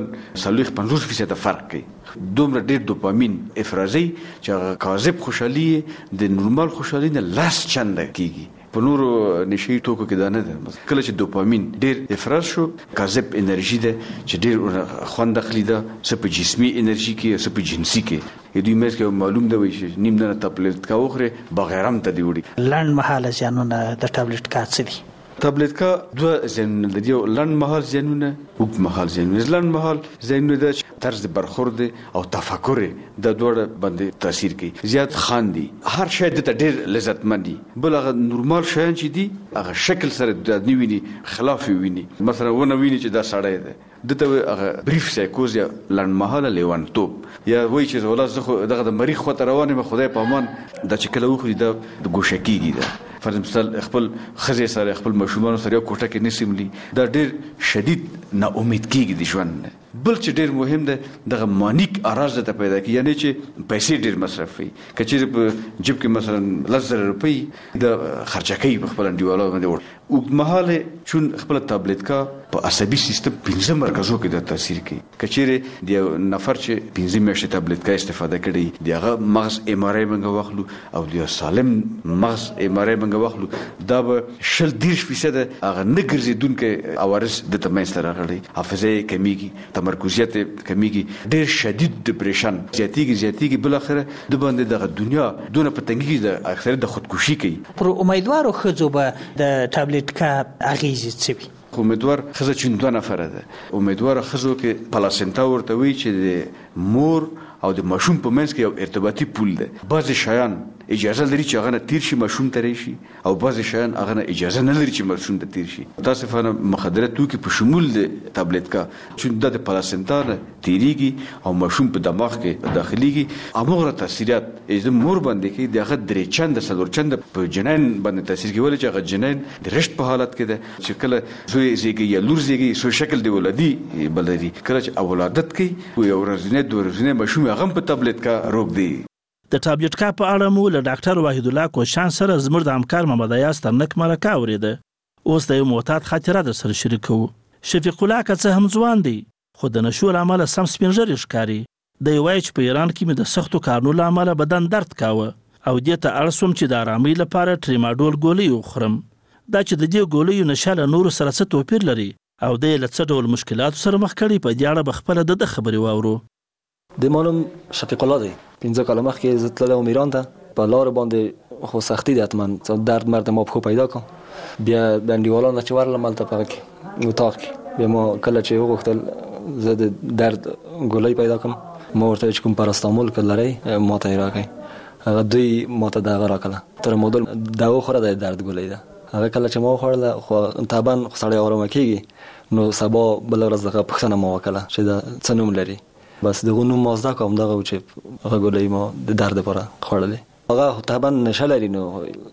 [SPEAKER 26] 50% فرق کوي. دومره ډیر دوپامین افرازي چې کاذب خوشحالي د نورمال خوشحالي نه لاس چنده کیږي. په نورو نشي توکو کې دا نه ده. کله چې دوپامین ډیر افراز شو کاذب انرژي ده چې ډیر خوند اخلي ده څه په جسمي انرژي کې څه په جنسي کې دوی مې کې معلوم ده وي چې نیم نه ټابلیټ کا وخره بغیر هم ته دی وړي.
[SPEAKER 6] لنډ مهاله زیانونه د ټابلیټ کا څه دي؟
[SPEAKER 26] ټابلیټ کا دوه زیانونه لري. یو لنډ مهال زیانونه، اوږد مهال زیانونه. لنډ مهال زیانونه د طرز برخورد او تفکر د دوړ باندې تاثیر کوي. زیات خاندي، هر شی د ډیر لذت مندي. بل هغه نورمال شیان چې دي هغه شکل سره د نیویني خلاف ویني. مثلا ونه ویني چې دا سړی دی دته هغه بریف سایکوز یا لنډ مهاله لیوانتوب یا وایي چې ولله زه دغه د مریخ خواته روان یم خدای په امان دا چې کله وخوري دا د ګوشه کېږي. ده فرض مثال خپل خزې سره خپل ماشومان سره یو کوټه کې نسیملی دا ډیر شدید نا امید کېږي د ژوند. بل چې ډیر مهم ده دغه مانیک اراز ته پیدا کی یعنی چې پیسې ډیر مصرف وي. کچې په جیب کې مثلا 10,000 روپۍ د خرچه کوي په خپل انډیوالو باندې وګمحاله چون خپل ټابلیټ کا په عصبي سیستم 15 مرکزو کې د تاثیر کوي. کچې د نفر چې 15 میاشتې ټابلیټ کا استفاده کړي دیغه مغز ام ار آی منګه واخلو او د سالم مغز ام ار آی منګه واخلو دا به 30% هغه نه ګرځیدونکو عوارض د تمنځ سره راغلي. حافظه کمیږي، تمرکزیت کمیږي، ډیر شدید ډیپریشن زیاتیږي بل اخره د باندې د دنیا دونه پتنګي د اکثر د خودکشي کوي.
[SPEAKER 6] پر امیدوارو خځو به د ټابلیټ کا اغیزه څه وي؟
[SPEAKER 26] امیدوار خزه چې 2 نفر ده. امیدوار خزو کې پلاسنتا ورته وی چې د مور او د ماشوم په منځ کې یو ارتباطي پول ده. بعض شیان اجازه لري چې هغه تیر شي ماشوم ته راشي او بعض شیان هغه اجازه نه لري چې ماشوم ته تیر شي. متاسفانه مخدره توکي په شمول د ټابلیټ کا چې د پلاسنتا نه تیریږي او ماشوم په دماغ کې داخليږي امغه تاثیرات د مور باندې کې دغه درې چند سلور چند په جنین باندې تاثیر کوي چې هغه جنین د رشت په حالت کې ده چې کله زیږي یا لور زیږي سو شکل دی ولادي بلري کله چې اولادت کوي یو ورځنی دوه ورځنی ماشوم هغه په ټابلیټ کا روغ دی.
[SPEAKER 5] د ټابلیټ کا په اړه مو له ډاکټر وحید الله کوشان سره زموږ د همکار محمد ایاز ترنک مرکه اوریده. اوس د یو معتاد خاطره در سره شریکو. شفیق الله که هم ځوان دی خو د نشو لامل سم سپینژر ښکاری. د وای چې په ایران کې مې د سختو کارونو لامل بدن درد کاوه او دې ته اړسوم چې د آرامۍ لپاره ټریماډول ګولۍ وخورم. دا چې د دې ګولۍ نشه له نورو سره څه توپیر لري او د لڅ ډول مشکلاتو سره مخ کړي په دې اړه بخپله د خبرې واورو.
[SPEAKER 1] د مانم شفیق الله دی 15 کاله مخکې زه تللی ایران ته په لار باندې خو سختی دی حتما درد مرد ما په پیدا کوم بیا د انډیوالانو چې ورلم هلته په کې اتاق کې بیا ما کله چې وغوښتل زه د درد ګولۍ پیدا کوم ما ورته چې کوم پاراستامول که لرئ ما ته یې راکړئ. هغه دوی ما ته دغه راکړله ترامادول دا وخوره د درد ګولۍ ده. هغه کله چې ما وخوړله خو طبعا سړی ارامه کېږي نو سبا بله ورځ دغه پوښتنه ما وکړله چې دا څه نوم لري. بس دغه نوم ما زده کوم دغه چې هغه ګولۍ ما د درد لپاره خوړلې. هغه طبعا نشه لري نو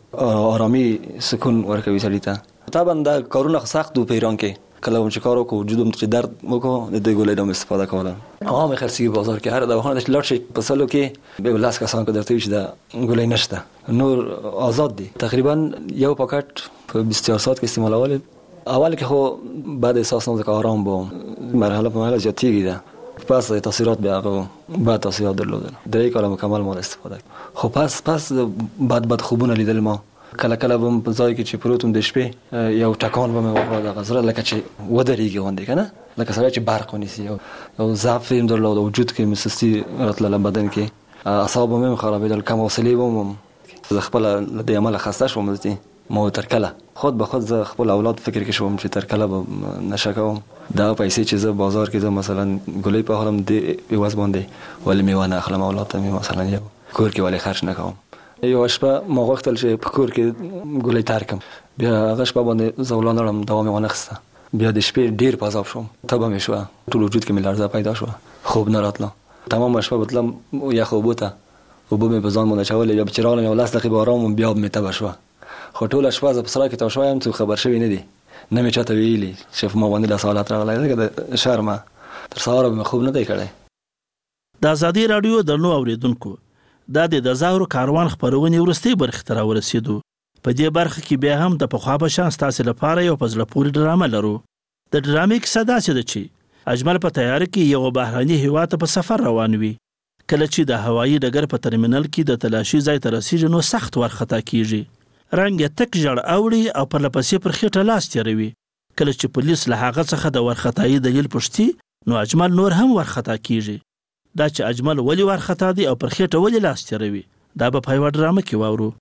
[SPEAKER 1] آرامي سکون ورکوي سړي ته. طبعا دا کارونه سخت دو په ایران کې کله چې کار وکړو وجودم چې درد وکړو د ګولۍ د استفاده کوله. عام خرڅي بازار کې هر دواخانه چې لاړ شي په سلو کې به لاس کسان کو درته چې دا ګولۍ نشته نور آزاد دي. تقریبا یو پاکټ په 24 ساعت کې استعمالول. اول کې خو بعد احساس نه آرام بوم مرحله په مرحله زیاتېږي ده. پس تاثیرات بیا بعد تاثیرات درلودل 3 کاله مکمل ما استفاده. خو پس بعد خوبونه لیدل ما کله بم په ځای کې چې پروتم د شپې یو ټکان به مې وکړ د غزره لکه چې ودرېږي غونډې کنه لکه سره چې برق ونیسي او ضعف هم درلود وجود کې مسستی راتله بدن کې اعصاب مې خرابېدل کم حوصله وم خپل د عمل خسته شوم ما تر کله خود به خود زه خپل اولاد فکر کې شوم چې تر کله به نشه کوم دا پیسې چې زه بازار کې زه مثلا ګلې په خورم د یواز باندې ولې میوه نه اخلم اولاد ته مثلا یو کور کې ولې خرج نه کوم یو شپه ما غوښتل چې په کور کې ګلې ترکم بیا هغه شپه باندې زه ولانړم دوا مې ونه خسته بیا د شپې ډیر پازاب شوم تبه مې شو ټول وجود کې مې لړزه پیدا شو خوب نه راتله تمام شپه بتلم یا خوبوته وبمې په ځان باندې چولې یا بچرالم یو لاس دقیقه آرام بیا مې تبه شو خو ټول شپه زه په سره کې تا شوم څه خبر شوی نه دی نه مې چاته ویلي چې ما باندې د سوالات راغلی د شرمه تر سهار مې خوب نه دی کړی
[SPEAKER 5] د ازادي رادیو درنو اوریدونکو دا د زاهر کاروان خبرونه ورستي برخه تر ورسېدو په دې برخه کې بیا هم د پخوا په شان تاسو لپاره یو پزله پوری ډرامه لرو د ډرامې کیسه داسې ده چې اجمل په تیار کې یو بهراني هیواد په سفر روان وي کله چې د هوایي ډګر په ترمینل کې د تلاشي ځای ته رسیږي نو سخت ورخطا کیږي رنګ یې تک جړ اوړي او پر لپسې پر خېټه لاس تیروي کله چې پولیس له هغه څخه د ورخطایي دلیل پوښتي نو اجمل نور هم ورخطا کیږي دا چې اجمل ولی ورخطا دی او پر خېټه ولی لاس تیروي دا به په یوه ډرامه کې واورو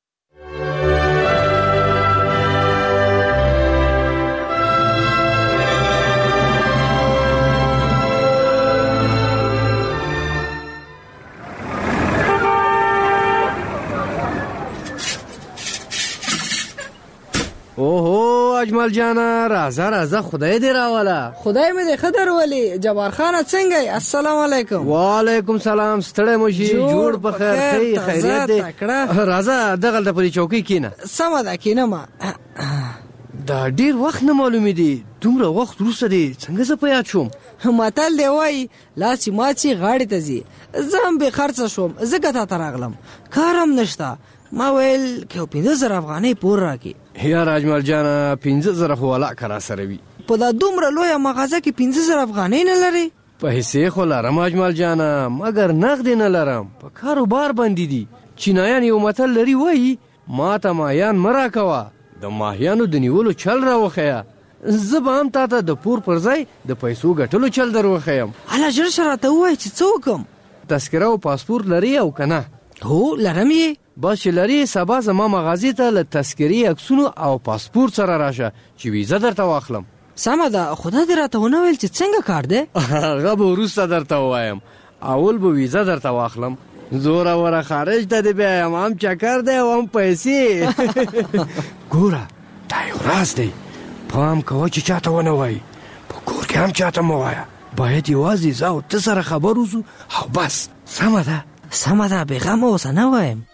[SPEAKER 2] اوهو اجمل جانا راځه راځه خدای دې راوله
[SPEAKER 4] خدای مې دې خدر ولی جبار خان څنګه السلام علیکم
[SPEAKER 2] وعلیکم سلام ستړی مو شي جوړ په خیر خیریت دې راځه دغلته په دې چوکۍ کینه
[SPEAKER 4] سمه ده کینه ما
[SPEAKER 2] دا ډیر وخت نه معلومې دي دومره وخت وروسته دې څنګه زه په یاد شوم
[SPEAKER 4] متل دی وایي لاس چې ماچي غاړې ته ځي زه هم بې خرڅه شوم ځکه تا ته راغلم کار هم نشته ما ویل که یو 15,000 افغانۍ پور راکړي
[SPEAKER 2] یا اجمل جانه 15,000 خو ولاکه راسره وي
[SPEAKER 4] په دا دومره لویه مغازه کې 15,000 افغانۍ نه لرې
[SPEAKER 2] په حصې خو لرم اجمل جانه مګر نغدې نه لرم په کاروبار باندې دي چینایان یو متل لري وایي ما ته ماهیان مه راکوه د ماهیانو د نیولو چل راوښیه زه به هم تا ته د پور پر ځای د پیسو ګټلو چل در وښیم
[SPEAKER 4] هله ژر شه راته ووایه چې څه وکړم
[SPEAKER 2] تذکره او پاسپورت لري او که نه
[SPEAKER 4] هو لرم یې
[SPEAKER 2] بس چې لري سبا زما مغازې ته له تذکرې عکسونو او پاسپورت سره راشه چې ویزه درته واخلم
[SPEAKER 4] سمه ده خدا دې راته ونه ویل چې څنګه کار دی
[SPEAKER 2] هغه به وروسته درته ووایم اول به ویزه درته واخلم زوره وره خارج ته دې بیایم هم چکر دی او هم پیسې ګوره دا یو راز دی پام کوه چې چاته ونه وایي په کور کې هم چاته مه وایه باید یوازې زه او ته سره خبر اوسو او بس سمه ده
[SPEAKER 4] سمه ده بېغمه اوسه نه وایم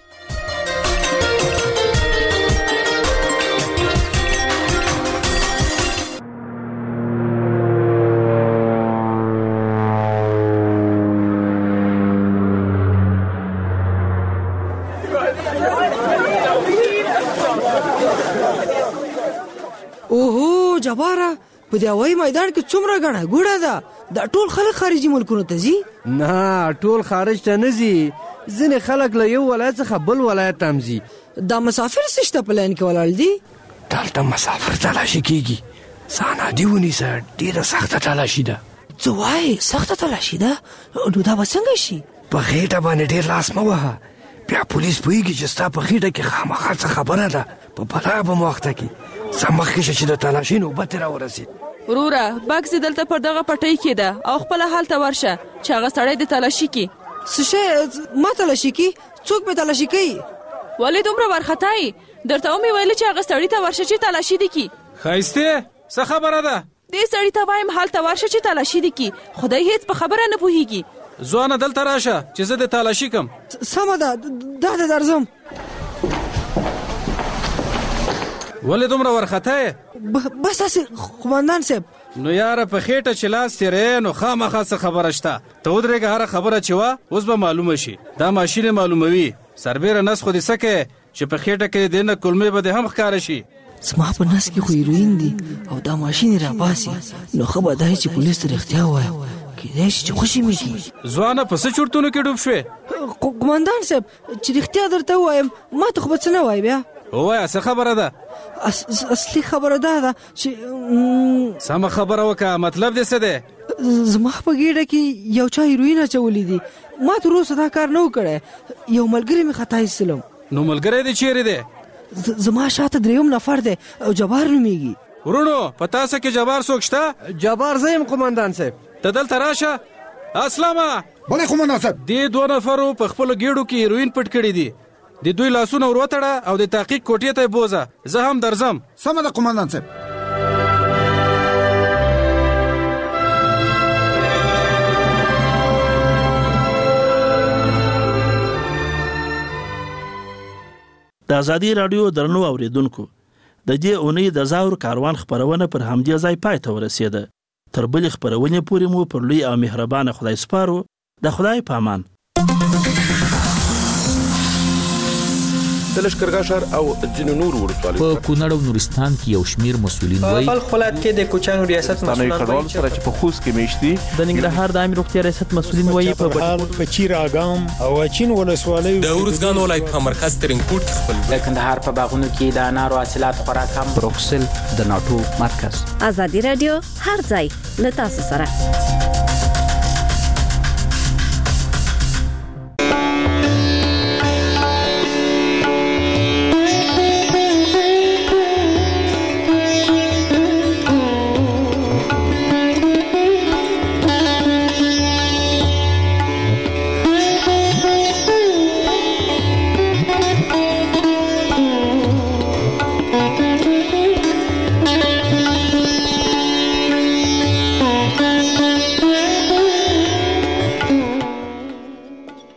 [SPEAKER 4] اوهو جباره په دې هوایي میدان کې څومره ګڼه ګوڼه ده دا ټول خلک خارجي ملکونو ته ځي
[SPEAKER 2] نه ټول خارج ته نه ځي ځینې خلک له یو ولایت څخه بل ولایت ته هم ځي
[SPEAKER 4] دا مسافر څه شته په لاین کې ولاړ دي
[SPEAKER 2] دلته مسافر تلاشي کېږي سانادي ونیسه ډېره سخته تلاشي ده
[SPEAKER 4] څه وایې سخته تلاشي ده نو دا به څنګه شي
[SPEAKER 2] په خېټه باندې ډېر لاس مه وهه بیا پولیس پوهېږي چې ستا په خېټه کې خامخا څه خبره ده په بلا به مخته کې څه مخکې شه چې د تلاشي نوبت یې راورسېد
[SPEAKER 12] وروره بکس دلته پر دغه پټۍ کې ده او خپله هلته ورشه چې هغه سړی د تلاشي کې
[SPEAKER 4] څه شی ما تلاشي کې څوک مې تلاشي کوي
[SPEAKER 12] ولې دومره وارخطایي درته ومې ویلې چې هغه سړي ته ورشه چې تلاشي دې کي
[SPEAKER 19] ښایستې څه خبره ده
[SPEAKER 12] دې سړي ته وایم هلته ورشه چې تلاشي دې کي خدای هیڅ په خبره نه پوهېږي
[SPEAKER 19] ځوانه دلته راشه چې زه د تلاشي کم
[SPEAKER 4] سمه ده دا د درځم
[SPEAKER 19] ولې دومره وارخطایې
[SPEAKER 4] بس هسې قمندان صاحب
[SPEAKER 19] نو یاره په خېټه چې لاس تیرې نو خامخا څه خبره شته ته ودرېږه هره خبره چې وه اوس به معلومه شي دا ماشین یې معلوموي سربیره نس خو دې څه کوې چې په خېټه کې دې نه کلمې به دې هم ښکاره شي
[SPEAKER 4] زما په نس کې خو هیروین دي او دا ماشین یې راباسي نو ښه به دا چې پولیس ته رښتیا ووایه کېدای شي چې خوشي مې کړي
[SPEAKER 19] ځوانه په څه چورتونو کې ډوب شوې
[SPEAKER 4] قمندان صاحب چې رښتیا درته ووایم ما ته خو به څه نه وایي بیا
[SPEAKER 19] ووایه څه خبره ده
[SPEAKER 4] اصلي خبره دا ده چې
[SPEAKER 19] سمه خبره وکړه مطلب دې څه دی
[SPEAKER 4] زما په ګېډه کې یو چا هیروین اچولي دي ما تر اوسه دا کار نه و کړی یو ملګری مې خطا ایستلم
[SPEAKER 19] نو ملګری دې چیرې دی
[SPEAKER 4] زما شاته دریم نفر دی او جبار نومیږي.
[SPEAKER 19] ورونو په تاسو کې جبار څوک شته؟
[SPEAKER 2] جبار زیم قومندان صاحب.
[SPEAKER 19] ته دلته راشه. اسلامه
[SPEAKER 3] بله قومندان صاحب.
[SPEAKER 19] دې دوه نفرو په خپلو ګېډو کې هیروین پټ کړي دي. د دوی لاسونه ور وتړه او د تحقیق کوټې ته یې بوځه. زه هم درځم.
[SPEAKER 3] سمه ده قومندان صاحب.
[SPEAKER 5] د ازادي رادیو درنو اوریدونکو د دې اونۍ د زاور کاروان خبرونه پر همدې ځای پای ته ورسېده. تر بلې خبرونې پورې مو پر لوی او مهربانه خدای سپارو. د خدای په امان.
[SPEAKER 7] د لښکرګاه ښار او ځینو نورو ولسوالیو
[SPEAKER 9] په کونړ او نورستان کې یو شمیر مسؤلین وایي
[SPEAKER 14] په بلخ ولایت کې د کوچیانو ریاست مسؤلین
[SPEAKER 7] وایي سره چې په خوست کې میشتي
[SPEAKER 14] د ننګرهار د عامه روغتیا ریاست مسؤلین وایي
[SPEAKER 24] په چیراګام او اچین ولسوالیو
[SPEAKER 25] د ارزګان ولایت په مرکز ترنګپوټ کې خپل
[SPEAKER 27] د کندهار په باغونو کې د انارو حاصلات خورا کم.
[SPEAKER 9] بروکسل د ناټو مرکز.
[SPEAKER 28] ازادي رادیو هر ځای له تاسو سره.